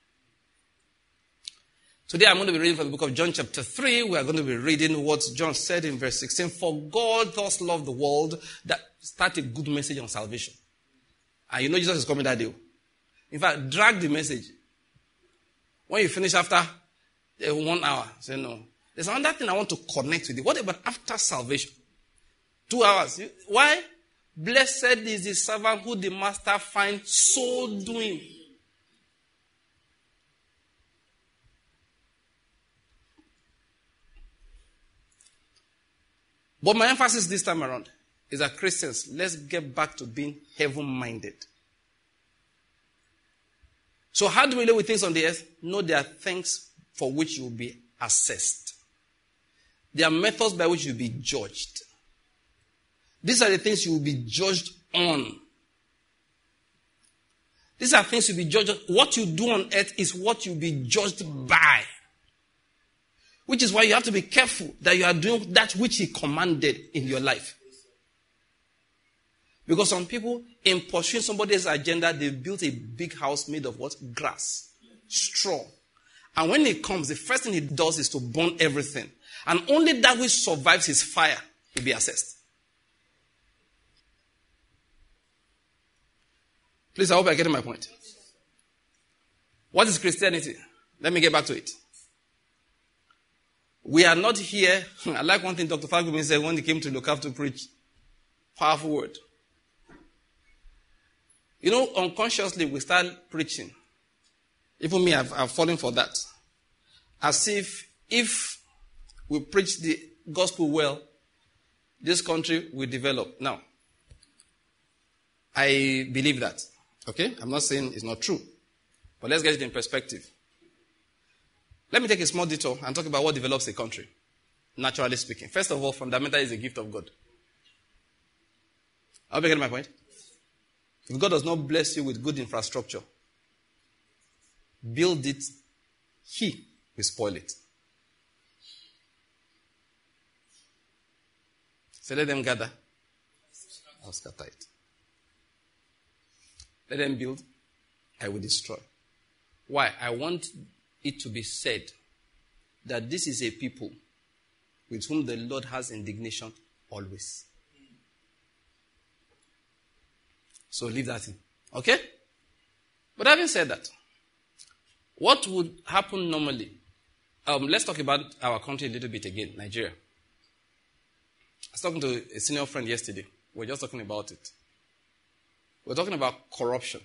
Today I'm going to be reading from the book of John chapter 3. We are going to be reading what John said in verse 16. For God thus loved the world that start a good message on salvation. And you know Jesus is coming that day. In fact, drag the message. When you finish after 1 hour, say no. There's another thing I want to connect with you. What about after salvation? 2 hours. Why? Blessed is the servant who the master finds so doing. But my emphasis this time around is that Christians, let's get back to being heaven-minded. So how do we live with things on the earth? No, there are things for which you will be assessed. There are methods by which you will be judged. These are the things you will be judged on. These are things you'll be judged on. What you do on earth is what you'll be judged by. Which is why you have to be careful that you are doing that which he commanded in your life. Because some people, in pursuing somebody's agenda, they've built a big house made of what? Grass. Straw. And when he comes, the first thing he does is to burn everything. And only that which survives his fire will be assessed. Please, I hope you're getting my point. What is Christianity? Let me get back to it. We are not here. I like one thing Dr. Falcon said when he came to Lokav to preach. Powerful word. You know, unconsciously we start preaching. Even me, I've fallen for that. As if we preach the gospel well, this country will develop. Now, I believe that. Okay? I'm not saying it's not true. But let's get it in perspective. Let me take a small detour and talk about what develops a country, naturally speaking. First of all, fundamental is a gift of God. Are you getting my point? If God does not bless you with good infrastructure, build it, He will spoil it. So let them gather, I'll scatter it. Let them build, I will destroy. Why? I want it to be said that this is a people with whom the Lord has indignation always. So leave that in. Okay? But having said that, what would happen normally? Let's talk about our country a little bit again, Nigeria. I was talking to a senior friend yesterday. We were just talking about it. We're talking about corruption.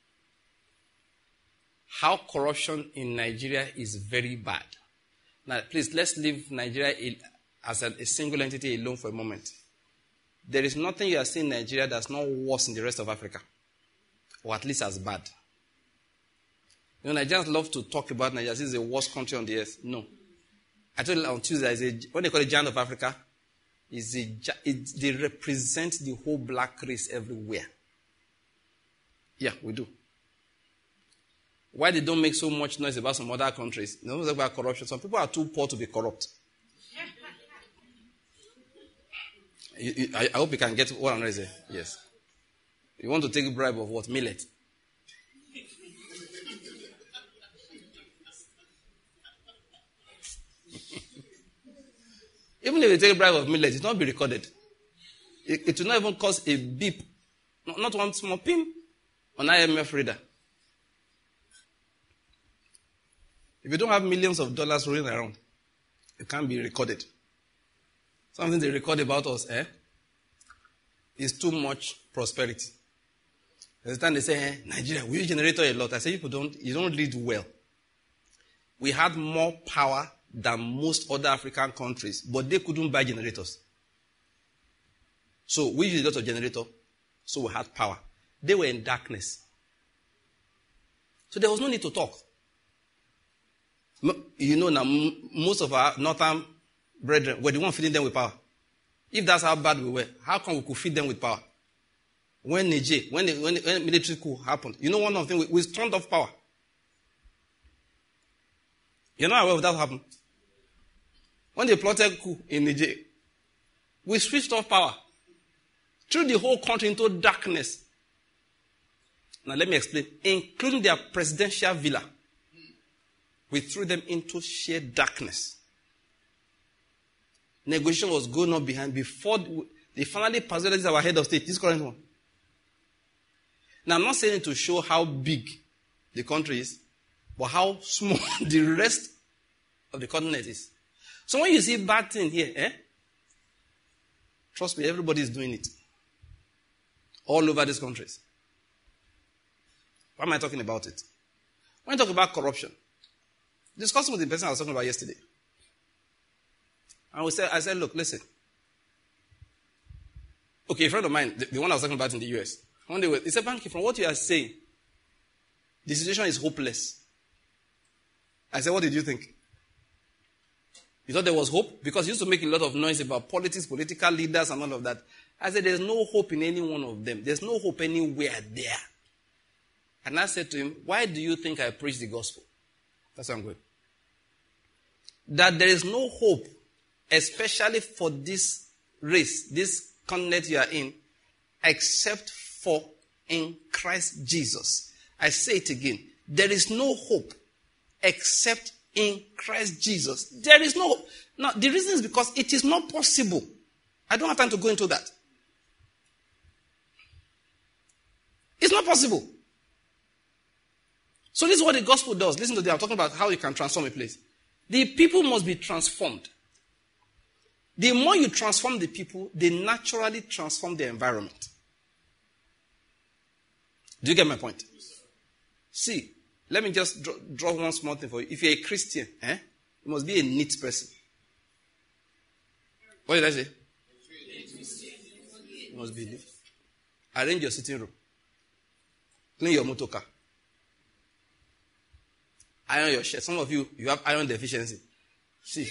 How corruption in Nigeria is very bad. Now, please, let's leave Nigeria as a single entity alone for a moment. There is nothing you are seeing in Nigeria that's not worse in the rest of Africa. Or at least as bad. You know, Nigerians love to talk about Nigeria. This is the worst country on the earth. No. I told you on Tuesday, when they call it Giant of Africa, they represent the whole black race everywhere. Yeah, we do. Why they don't make so much noise about some other countries? You know, about corruption. Some people are too poor to be corrupt. I hope you can get what I'm going to say. Yes. You want to take a bribe of what? Millet. Even if they take a bribe of millet, it will not be recorded. It will not even cause a beep. Not one small pin on IMF reader. If you don't have millions of dollars rolling around, it can't be recorded. Something they record about us, is too much prosperity. Every time they say, Nigeria, we use generator a lot. I say, you don't lead well. We had more power than most other African countries, but they couldn't buy generators. So we used a lot of generator, so we had power. They were in darkness. So there was no need to talk. You know now, most of our northern brethren were the one feeding them with power. If that's how bad we were, how come we could feed them with power? When Niger, when military coup happened, you know one of them, we turned off power. You're not aware of that happened? When they plotted coup in Niger, we switched off power. Threw the whole country into darkness. Now let me explain. Including their presidential villa. We threw them into sheer darkness. Negotiation was going on behind before they finally persuaded this our head of state, this current one. Now I'm not saying it to show how big the country is, but how small the rest of the continent is. So when you see bad thing here, trust me, everybody is doing it. All over these countries. Why am I talking about it? When I talk about corruption, discussing with the person I was talking about yesterday. And I said, look, listen. Okay, a friend of mine, the one I was talking about in the US, one day he said, Banky, from what you are saying, the situation is hopeless. I said, what did you think? You thought there was hope? Because you used to make a lot of noise about politics, political leaders, and all of that. I said, there's no hope in any one of them. There's no hope anywhere there. And I said to him, why do you think I preach the gospel? That's what I'm going. That there is no hope, especially for this race, this continent you are in, except for in Christ Jesus. I say it again. There is no hope except in Christ Jesus. There is no hope. Now, the reason is because it is not possible. I don't have time to go into that. It's not possible. So this is what the gospel does. Listen to this. I'm talking about how you can transform a place. The people must be transformed. The more you transform the people, they naturally transform the environment. Do you get my point? See, let me just draw one small thing for you. If you're a Christian, you must be a neat person. What did I say? You must be neat. Arrange your sitting room. Clean your motor car. Iron your shirt. Some of you have iron deficiency. See.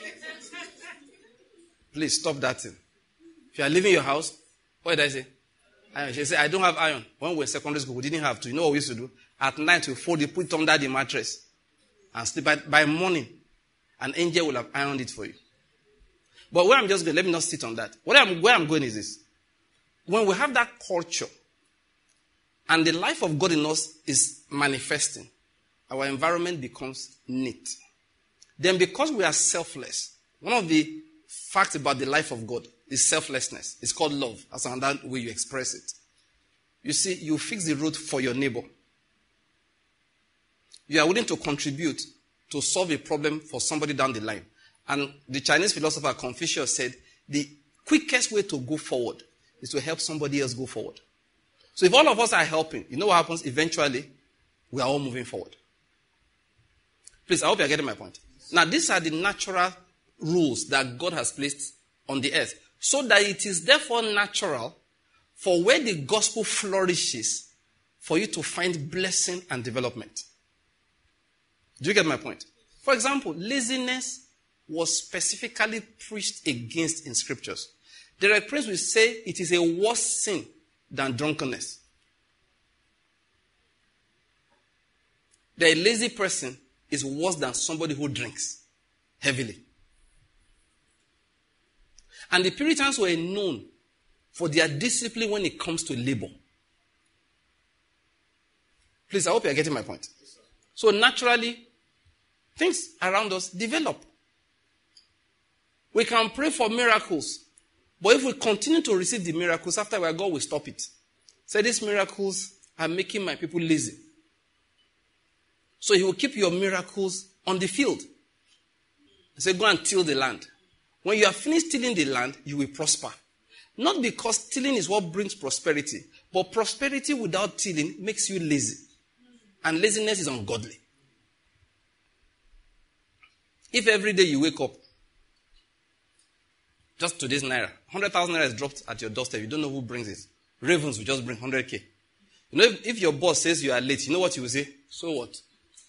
Please stop that thing. If you are leaving your house, what did I say? Iron. She said, I don't have iron. When we were in secondary school, we didn't have to. You know what we used to do? At night, we fold it, put it under the mattress, and sleep. By morning, an angel will have ironed it for you. But where I'm just going, let me not sit on that. Where I'm going is this. When we have that culture, and the life of God in us is manifesting, our environment becomes neat. Then because we are selfless, one of the facts about the life of God is selflessness. It's called love. That's another way you express it. You see, you fix the road for your neighbor. You are willing to contribute to solve a problem for somebody down the line. And the Chinese philosopher Confucius said, the quickest way to go forward is to help somebody else go forward. So if all of us are helping, you know what happens? Eventually, we are all moving forward. Please, I hope you are getting my point. Now, these are the natural rules that God has placed on the earth, so that it is therefore natural for where the gospel flourishes, for you to find blessing and development. Do you get my point? For example, laziness was specifically preached against in scriptures. The Prince will say it is a worse sin than drunkenness. The lazy person is worse than somebody who drinks heavily. And the Puritans were known for their discipline when it comes to labor. Please, I hope you are getting my point. So naturally, things around us develop. We can pray for miracles, but if we continue to receive the miracles, after a while, God will stop it. Say, these miracles are making my people lazy. So he will keep your miracles on the field. Say, go and till the land. When you are finished tilling the land, you will prosper. Not because tilling is what brings prosperity, but prosperity without tilling makes you lazy. And laziness is ungodly. If every day you wake up, just today's naira, 100,000 naira is dropped at your doorstep, you don't know who brings it. Ravens will just bring 100K. You know, if your boss says you are late, you know what you will say? So what?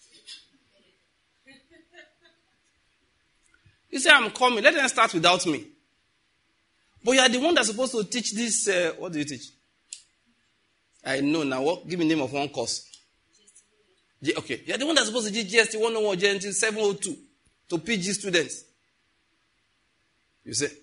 You say, I'm coming. Let them start without me. But you are the one that's supposed to teach this. What do you teach? I know now. What? Give me the name of one course. Okay. You are the one that's supposed to teach GST 101, GST 702 to PG students. You say,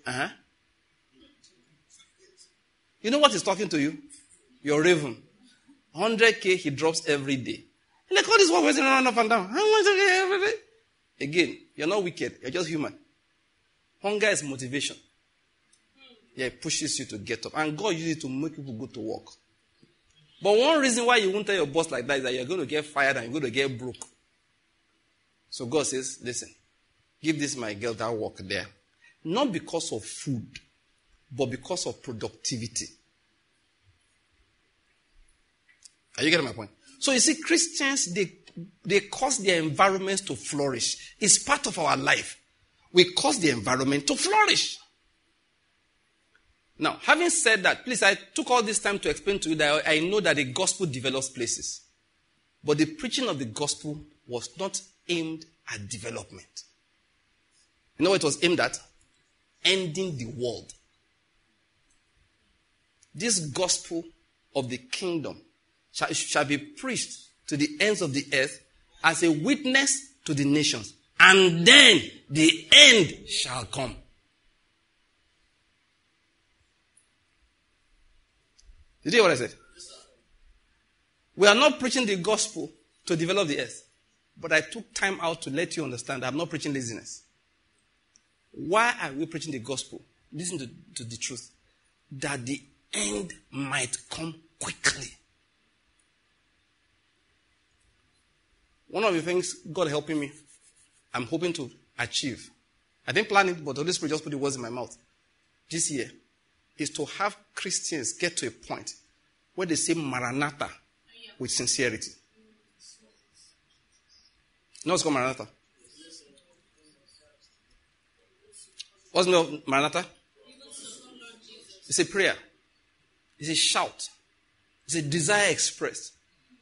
You know what is talking to you? Your raven. 100K he drops every day. And they call this one person run up and down. Every day. Again, you're not wicked. You're just human. Hunger is motivation. Yeah, it pushes you to get up. And God uses it to make people go to work. But one reason why you won't tell your boss like that is that you're going to get fired and you're going to get broke. So God says, listen, give this my girl that work there. Not because of food, but because of productivity. Are you getting my point? So you see, Christians, they cause their environments to flourish. It's part of our life. We cause the environment to flourish. Now, having said that, please, I took all this time to explain to you that I know that the gospel develops places. But the preaching of the gospel was not aimed at development. You know what it was aimed at? Ending the world. This gospel of the kingdom shall be preached to the ends of the earth as a witness to the nations. And then the end shall come. Did you hear what I said? We are not preaching the gospel to develop the earth. But I took time out to let you understand that I'm not preaching laziness. Why are we preaching the gospel? Listen to the truth. That the end might come quickly. One of the things God helping me, I'm hoping to achieve. I didn't plan it, but the Holy Spirit just put the words in my mouth. This year is to have Christians get to a point where they say Maranatha with sincerity. No, it's called Maranatha. What's the name of Maranatha? It's a prayer. It's a shout. It's a desire expressed.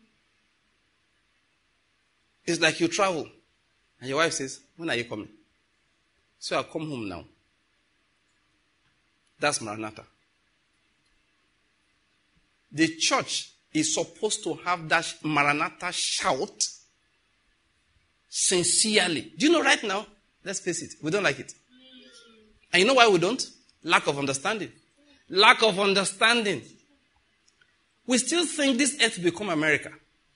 It's like you travel and your wife says, when are you coming? So I'll come home now. That's Maranatha. The church is supposed to have that Maranatha shout sincerely. Do you know right now? Let's face it, we don't like it. And you know why we don't? Lack of understanding. Lack of understanding. We still think this earth will become America.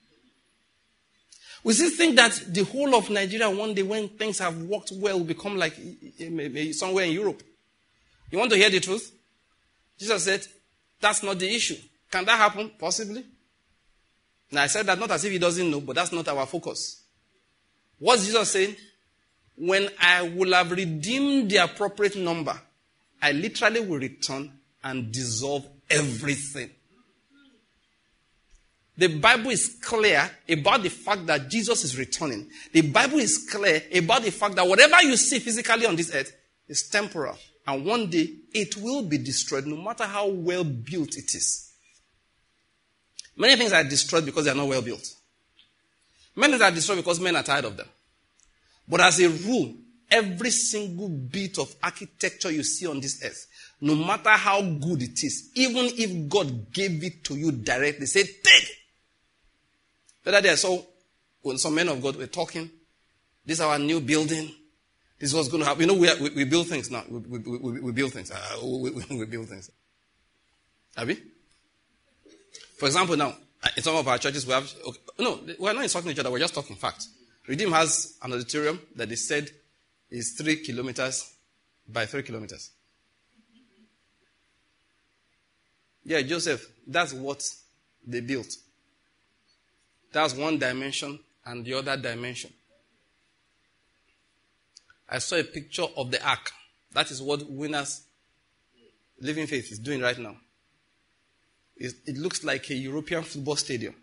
We still think that the whole of Nigeria one day when things have worked well will become like somewhere in Europe. You want to hear the truth? Jesus said, that's not the issue. Can that happen? Possibly. Now I said that not as if he doesn't know, but that's not our focus. What's Jesus saying? When I will have redeemed the appropriate number, I literally will return and dissolve everything. The Bible is clear about the fact that Jesus is returning. The Bible is clear about the fact that whatever you see physically on this earth is temporal. And one day it will be destroyed no matter how well built it is. Many things are destroyed because they are not well built. Many things are destroyed because men are tired of them. But as a rule, every single bit of architecture you see on this earth, no matter how good it is, even if God gave it to you directly, say, take. The other day I saw when some men of God were talking, this is our new building. This is what's going to happen. You know, we build things now. We build things. We build things. Abi? For example, now, in some of our churches, we have... Okay, no, we're not insulting each other. We're just talking facts. Redeem has an auditorium that they said is 3 kilometers by 3 kilometers. Yeah, Joseph, that's what they built. That's one dimension and the other dimension. I saw a picture of the ark. That is what Winners Living Faith is doing right now. It looks like a European football stadium.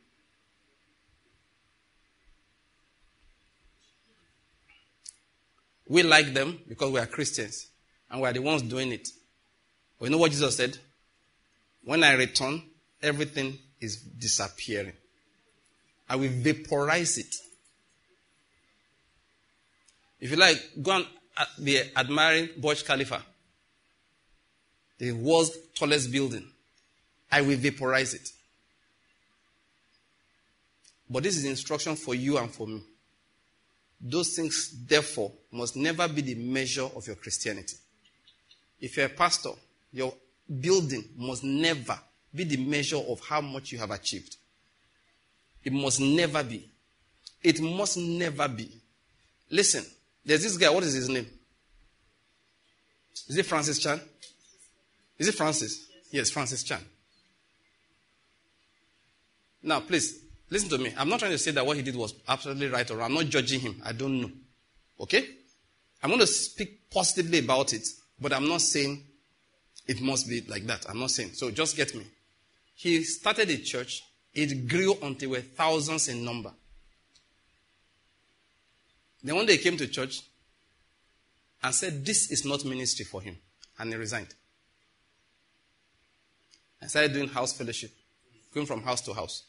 We like them because we are Christians and we are the ones doing it. But you know what Jesus said? When I return, everything is disappearing. I will vaporize it. If you like, go and be admiring Burj Khalifa, the world's tallest building. I will vaporize it. But this is instruction for you and for me. Those things, therefore, must never be the measure of your Christianity. If you're a pastor, your building must never be the measure of how much you have achieved. It must never be. It must never be. Listen, there's this guy, what is his name? Is it Francis Chan? Is it Francis? Yes, Francis Chan. Now, please, listen to me. I'm not trying to say that what he did was absolutely right or wrong. I'm not judging him. I don't know. Okay? I'm going to speak positively about it, but I'm not saying it must be like that. I'm not saying. So just get me. He started a church. It grew until there were thousands in number. Then one day he came to church and said, this is not ministry for him. And he resigned. And started doing house fellowship, going from house to house.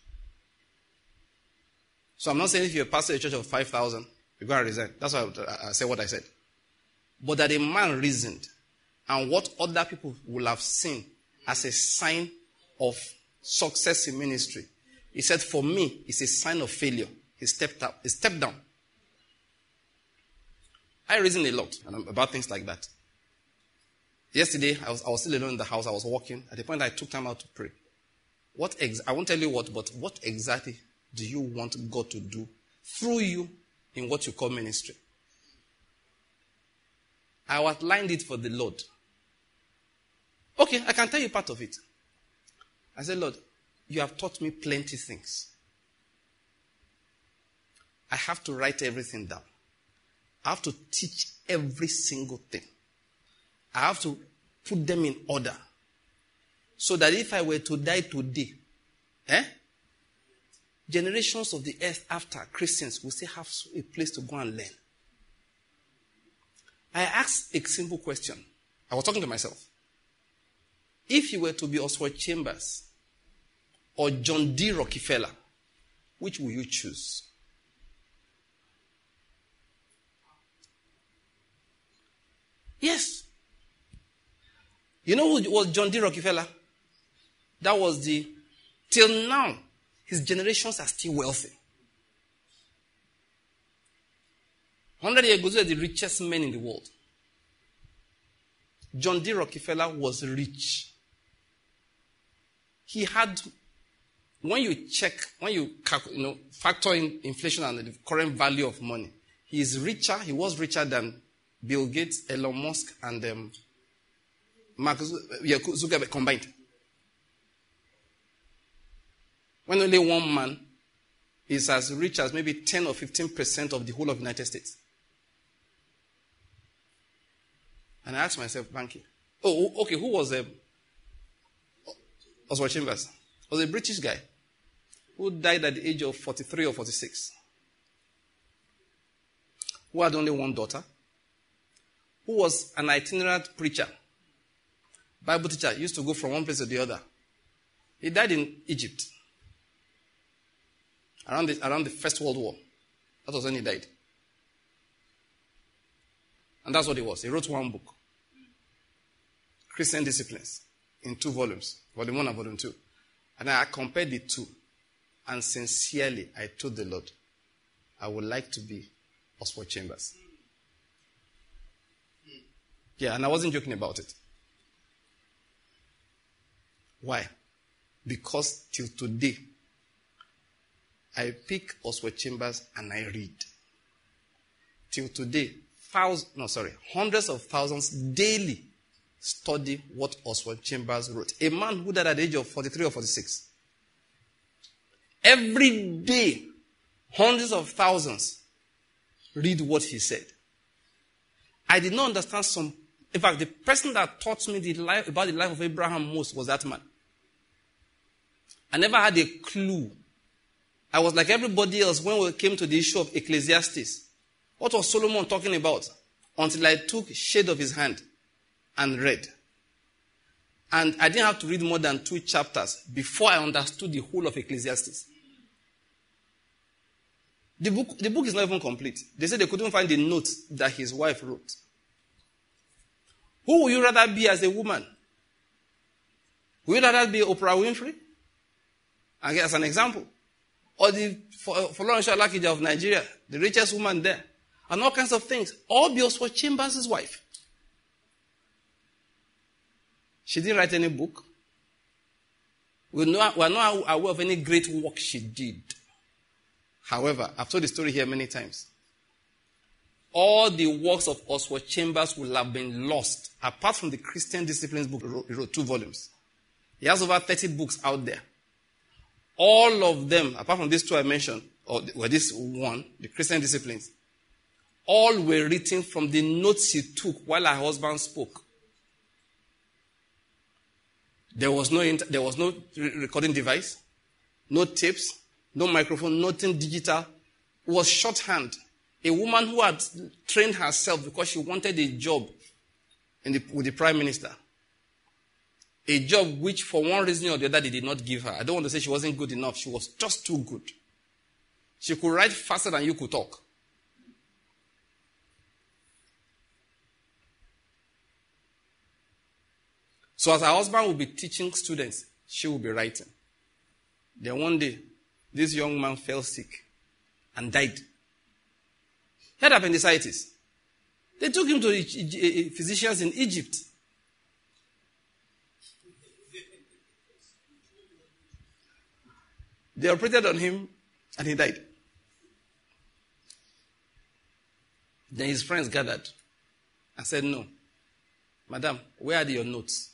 So I'm not saying if you're a pastor of a church of 5,000, you're going to resign. That's why I said what I said. But that a man reasoned, and what other people will have seen as a sign of success in ministry, he said, for me, it's a sign of failure. He stepped up. He stepped down. I reason a lot about things like that. Yesterday, I was still alone in the house. I was walking. At the point, I took time out to pray. I won't tell you what, but what exactly do you want God to do through you in what you call ministry? I outlined it for the Lord. Okay, I can tell you part of it. I said, Lord, you have taught me plenty things. I have to write everything down. I have to teach every single thing. I have to put them in order. So that if I were to die today, generations of the earth after Christians will still have a place to go and learn. I asked a simple question. I was talking to myself. If you were to be Oswald Chambers or John D. Rockefeller, which will you choose? Yes. You know who was John D. Rockefeller? That was till now, his generations are still wealthy. 100 years ago, they were the richest men in the world. John D. Rockefeller was rich. He had, when you factor in inflation and the current value of money, he was richer than Bill Gates, Elon Musk, and Mark Zuckerberg combined. When only one man is as rich as maybe 10 or 15% of the whole of the United States. And I asked myself, Banky, who was Oswald Chambers? Was a British guy who died at the age of 43 or 46. Who had only one daughter. Who was an itinerant preacher. Bible teacher, used to go from one place to the other. He died in Egypt. Around the First World War. That was when he died. And that's what he was. He wrote one book. Christian Disciplines. In 2 volumes. Volume 1 and Volume 2. And I compared the two. And sincerely, I told the Lord, I would like to be Oswald Chambers. Yeah, and I wasn't joking about it. Why? Because till today, I pick Oswald Chambers and I read. Till today, hundreds of thousands daily study what Oswald Chambers wrote. A man who died at the age of 43 or 46. Every day, hundreds of thousands read what he said. I did not understand in fact, the person that taught me about the life of Abraham most was that man. I never had a clue. I was like everybody else when we came to the issue of Ecclesiastes. What was Solomon talking about? Until I took shade of his hand and read. And I didn't have to read more than 2 chapters before I understood the whole of Ecclesiastes. The book is not even complete. They said they couldn't find the notes that his wife wrote. Who would you rather be as a woman? Would you rather be Oprah Winfrey? As an example. Or the Folorunsho Alakija of Nigeria, the richest woman there. And all kinds of things. Or be Oswald Chambers' wife. She didn't write any book. We are not aware of any great work she did. However, I've told the story here many times. All the works of Oswald Chambers will have been lost, apart from the Christian Disciplines book. He wrote 2 volumes. He has over 30 books out there. All of them, apart from these 2 I mentioned, or this one, the Christian Disciplines, all were written from the notes she took while her husband spoke. There was no recording device, no tapes, no microphone, nothing digital. It was shorthand. A woman who had trained herself because she wanted a job with the prime minister. A job which for one reason or the other they did not give her. I don't want to say she wasn't good enough. She was just too good. She could write faster than you could talk. So as her husband will be teaching students, she will be writing. Then one day, this young man fell sick and died. He had appendicitis. They took him to the physicians in Egypt. They operated on him and he died. Then his friends gathered and said, "No, madam, where are your notes?"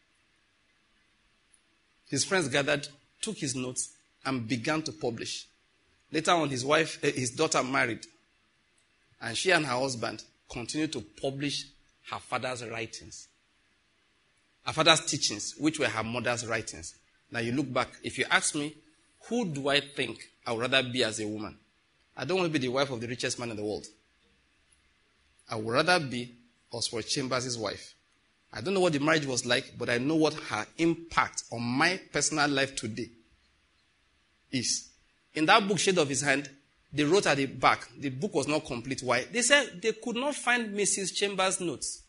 His friends gathered, took his notes, and began to publish. Later on, his daughter married. And she and her husband continued to publish her father's writings. Her father's teachings, which were her mother's writings. Now you look back, if you ask me, who do I think I would rather be as a woman. I don't want to be the wife of the richest man in the world. I would rather be Oswald Chambers' wife. I don't know what the marriage was like, but I know what her impact on my personal life today is. In that book, Shade of His Hand, they wrote at the back, the book was not complete. Why? They said they could not find Mrs. Chambers' notes.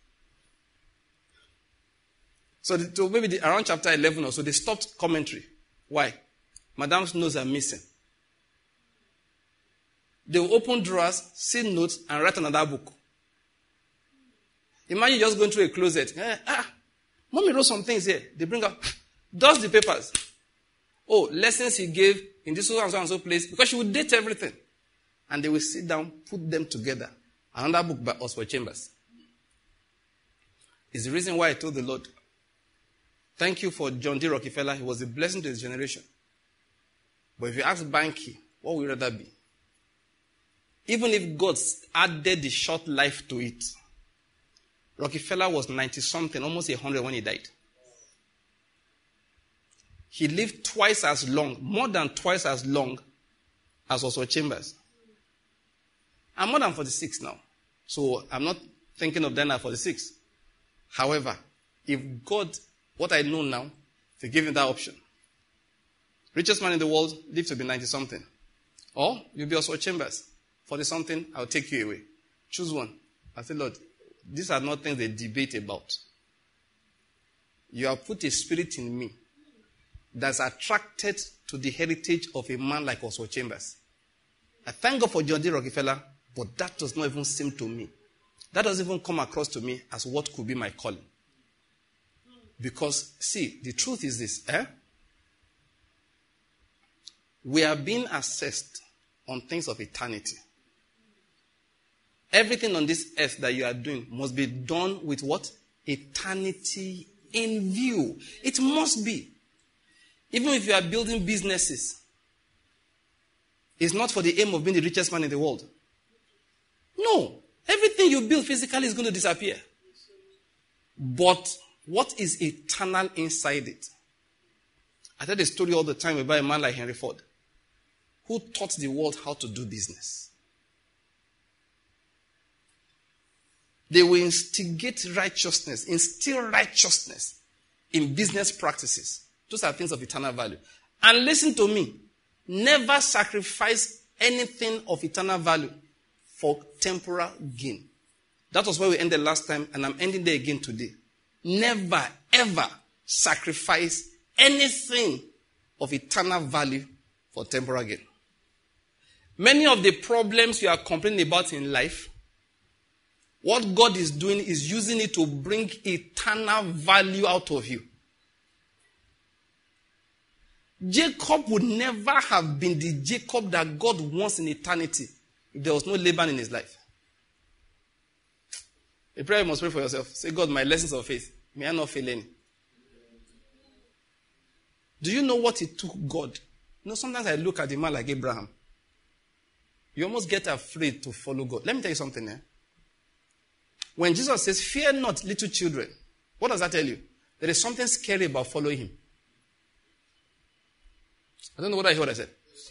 So maybe around chapter 11 or so, they stopped commentary. Why? Madam's notes are missing. They will open drawers, see notes, and write another book. Imagine just going through a closet. Mommy wrote some things here. They bring out, dust the papers. Oh, lessons he gave in this so and so place, because she would date everything. And they will sit down, put them together. Another book by Oswald Chambers. It's the reason why I told the Lord, thank you for John D. Rockefeller. He was a blessing to his generation. But if you ask Banky, what would you rather be? Even if God added the short life to it, Rockefeller was 90-something, almost 100 when he died. He lived twice as long, more than twice as long as Oswald Chambers. I'm more than 46 now. So I'm not thinking of dying at 46. However, if God, what I know now, to give him that option, richest man in the world, live to be 90-something. Or you'll be Oswald Chambers. 40-something, I'll take you away. Choose one. I said, Lord, these are not things they debate about. You have put a spirit in me that's attracted to the heritage of a man like Oswald Chambers. I thank God for John D. Rockefeller, but that does not even seem to me. That doesn't even come across to me as what could be my calling. Because, see, the truth is this. We are being assessed on things of eternity. Everything on this earth that you are doing must be done with what? Eternity in view. It must be. Even if you are building businesses, it's not for the aim of being the richest man in the world. No. Everything you build physically is going to disappear. But what is eternal inside it? I tell the story all the time about a man like Henry Ford, who taught the world how to do business. They will instill righteousness in business practices. Those are things of eternal value. And listen to me, never sacrifice anything of eternal value for temporal gain. That was where we ended last time, and I'm ending there again today. Never, ever sacrifice anything of eternal value for temporal gain. Many of the problems you are complaining about in life, what God is doing is using it to bring eternal value out of you. Jacob would never have been the Jacob that God wants in eternity if there was no Laban in his life. A prayer you must pray for yourself. Say, God, my lessons of faith, may I not fail any. Do you know what it took God? Sometimes I look at a man like Abraham. You almost get afraid to follow God. Let me tell you something. When Jesus says, fear not, little children, what does that tell you? There is something scary about following him. I don't know what I heard I said.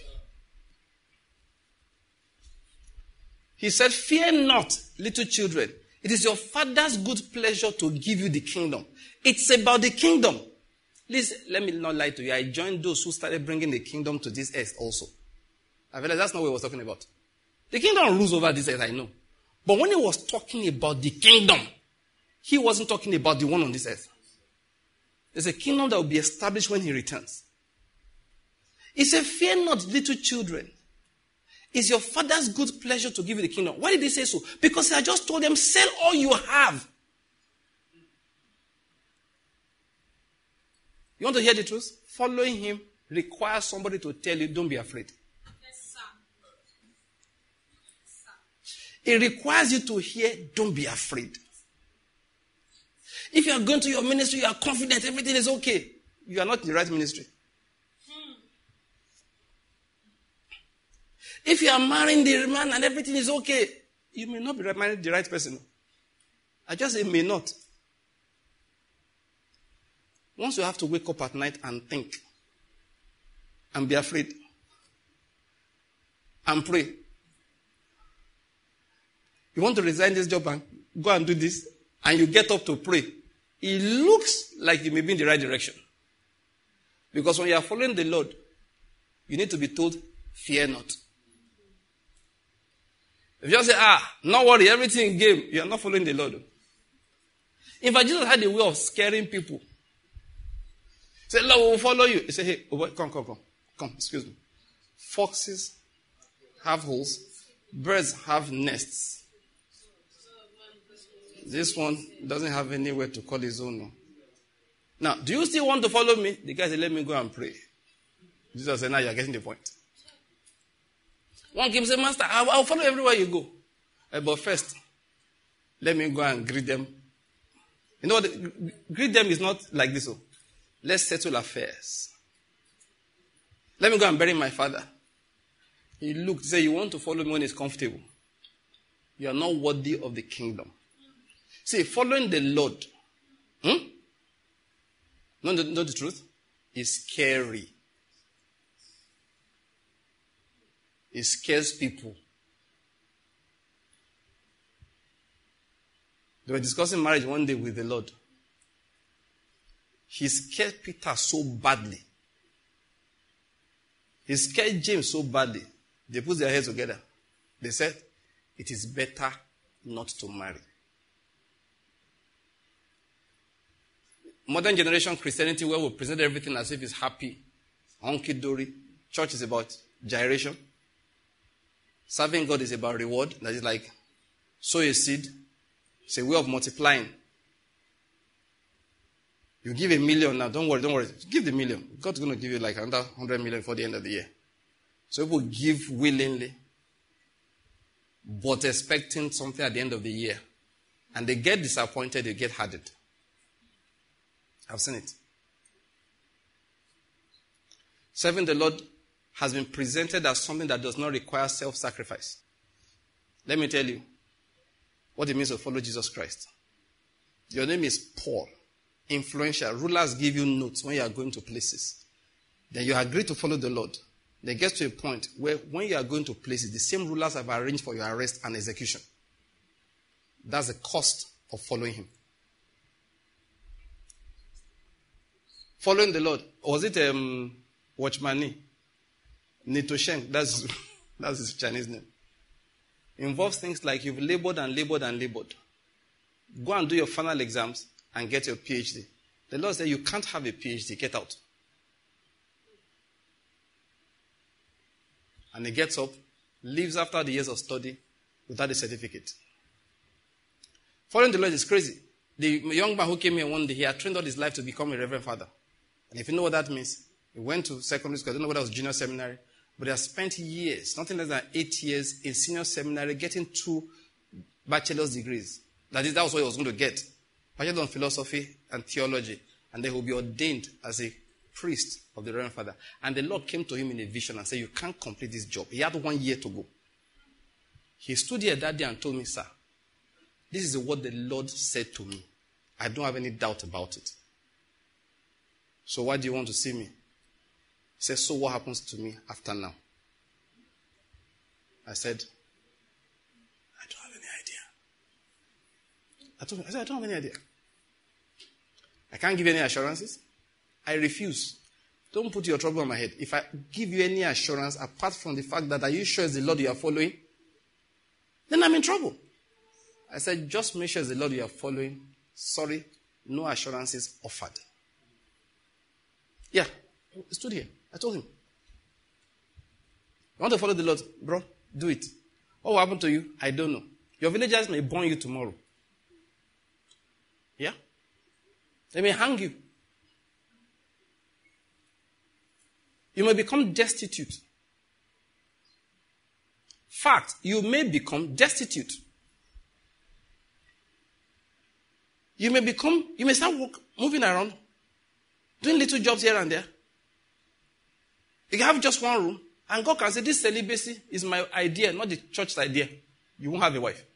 He said, fear not, little children. It is your Father's good pleasure to give you the kingdom. It's about the kingdom. Please, let me not lie to you. I joined those who started bringing the kingdom to this earth also. I realized that's not what he was talking about. The kingdom rules over this earth, I know. But when he was talking about the kingdom, he wasn't talking about the one on this earth. There's a kingdom that will be established when he returns. He said, fear not, little children. It's your Father's good pleasure to give you the kingdom. Why did he say so? Because he had just told them, sell all you have. You want to hear the truth? Following him requires somebody to tell you, don't be afraid. Yes, sir. It requires you to hear, don't be afraid. If you are going to your ministry, you are confident, everything is okay. You are not in the right ministry. If you are marrying the man and everything is okay, you may not be marrying the right person. I just say may not. Once you have to wake up at night and think and be afraid, and pray. You want to resign this job and go and do this, and you get up to pray. It looks like you may be in the right direction. Because when you are following the Lord, you need to be told, fear not. If you just say, not worry, everything in game, you are not following the Lord. In fact, Jesus had a way of scaring people. Say, Lord, we will follow you. He said, hey, come, excuse me. Foxes have holes. Birds have nests. This one doesn't have anywhere to call his own. No. Now, do you still want to follow me? The guy said, let me go and pray. Jesus said, now you're getting the point. One came and said, Master, I'll follow everywhere you go. But first, let me go and greet them. You know what? Greet them is not like this. Let's settle affairs. Let me go and bury my father. He looked, he said, you want to follow me when it's comfortable. You are not worthy of the kingdom. See, following the Lord, not the truth, is scary. It scares people. They were discussing marriage one day with the Lord. He scared Peter so badly. He scared James so badly. They put their heads together. They said, it is better not to marry. Modern generation Christianity, where we present everything as if it's happy, hunky-dory. Church is about gyration. Serving God is about reward. That is like, sow a seed. It's a way of multiplying. You give $1 million now. Don't worry. Give the $1 million. God's going to give you like another 100 million for the end of the year. So people give willingly, but expecting something at the end of the year. And they get disappointed, they get hardened. I've seen it. Serving the Lord has been presented as something that does not require self-sacrifice. Let me tell you what it means to follow Jesus Christ. Your name is Paul. Influential. Rulers give you notes when you are going to places. Then you agree to follow the Lord. They get to a point where when you are going to places, the same rulers have arranged for your arrest and execution. That's the cost of following him. Following the Lord. Was it Watchmani? Nito Sheng. That's his Chinese name. Involves things like you've labored and labored and labored. Go and do your final exams and get your PhD. The Lord said you can't have a PhD. Get out. And he gets up, leaves after the years of study without a certificate. Following the Lord is crazy. The young man who came here one day, he had trained all his life to become a reverend father. And if you know what that means, he went to secondary school. I don't know whether it was junior seminary, but he has spent years, nothing less than 8 years in senior seminary, getting 2 bachelor's degrees. That was what he was going to get. Bachelor in philosophy and theology. And then he will be ordained as a priest of the Reverend Father. And the Lord came to him in a vision and said, you can't complete this job. He had 1 year to go. He stood here that day and told me, sir, this is what the Lord said to me. I don't have any doubt about it. So why do you want to see me? He said, so what happens to me after now? I said, I don't have any idea. I don't have any idea. I can't give you any assurances. I refuse. Don't put your trouble on my head. If I give you any assurance apart from the fact that are you sure it's the Lord you are following, then I'm in trouble. I said, just make sure it's the Lord you are following. Sorry, no assurances offered. Yeah, he stood here. I told him, you want to follow the Lord? Bro, do it. What will happen to you? I don't know. Your villagers may burn you tomorrow. Yeah? They may hang you. You may become destitute. Fact, you may become destitute. You may start moving around, doing little jobs here and there. You can have just one room, and God can say, this celibacy is my idea, not the church's idea. You won't have a wife.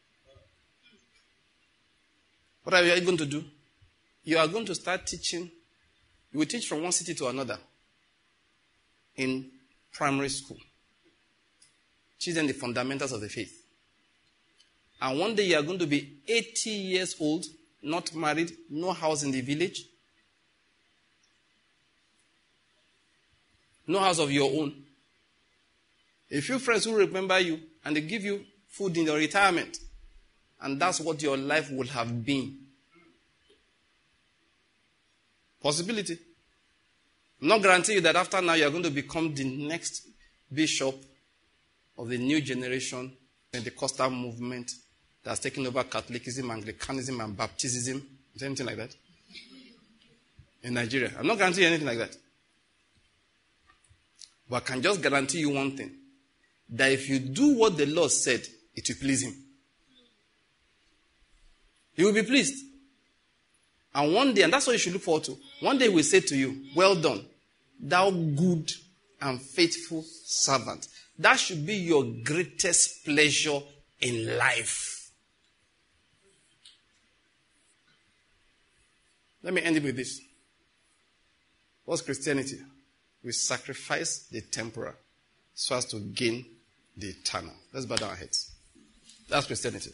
What are you going to do? You are going to start teaching. You will teach from one city to another in primary school. Teach them the fundamentals of the faith. And one day you are going to be 80 years old, not married, no house in the village, no house of your own. A few friends who remember you and they give you food in your retirement. And that's what your life would have been. Possibility. I'm not guaranteeing you that after now you are going to become the next bishop of the new generation in the Pentecostal movement that's taken over Catholicism, Anglicanism, and Baptism. Is there anything like that? In Nigeria. I'm not guaranteeing anything like that. But I can just guarantee you one thing. That if you do what the Lord said, it will please him. He will be pleased. And one day, and that's what you should look forward to, one day he will say to you, well done, thou good and faithful servant. That should be your greatest pleasure in life. Let me end it with this. What's Christianity? We sacrifice the temporal so as to gain the eternal. Let's bow down our heads. That's Christianity.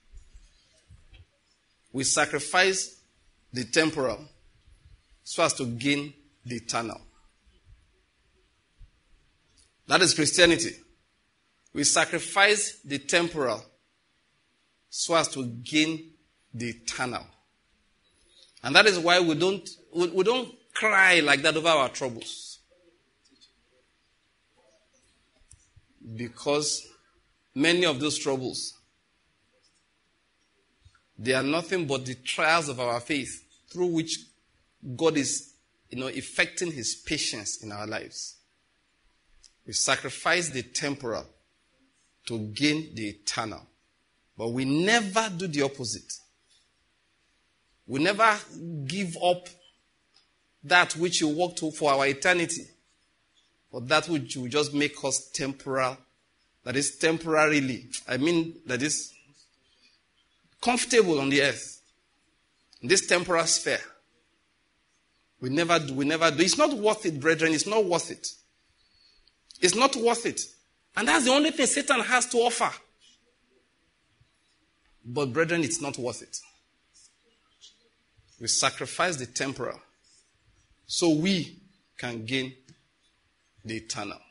We sacrifice the temporal so as to gain the eternal. That is Christianity. We sacrifice the temporal so as to gain the eternal. And that is why we don't cry like that over our troubles. Because many of those troubles, they are nothing but the trials of our faith through which God is, effecting his patience in our lives. We sacrifice the temporal to gain the eternal. But we never do the opposite. We never give up that which you work to for our eternity. For that which will just make us temporal. That is temporarily. That is comfortable on the earth. In this temporal sphere. We never do. It's not worth it, brethren. It's not worth it. It's not worth it. And that's the only thing Satan has to offer. But brethren, it's not worth it. We sacrifice the temporal so we can gain the eternal.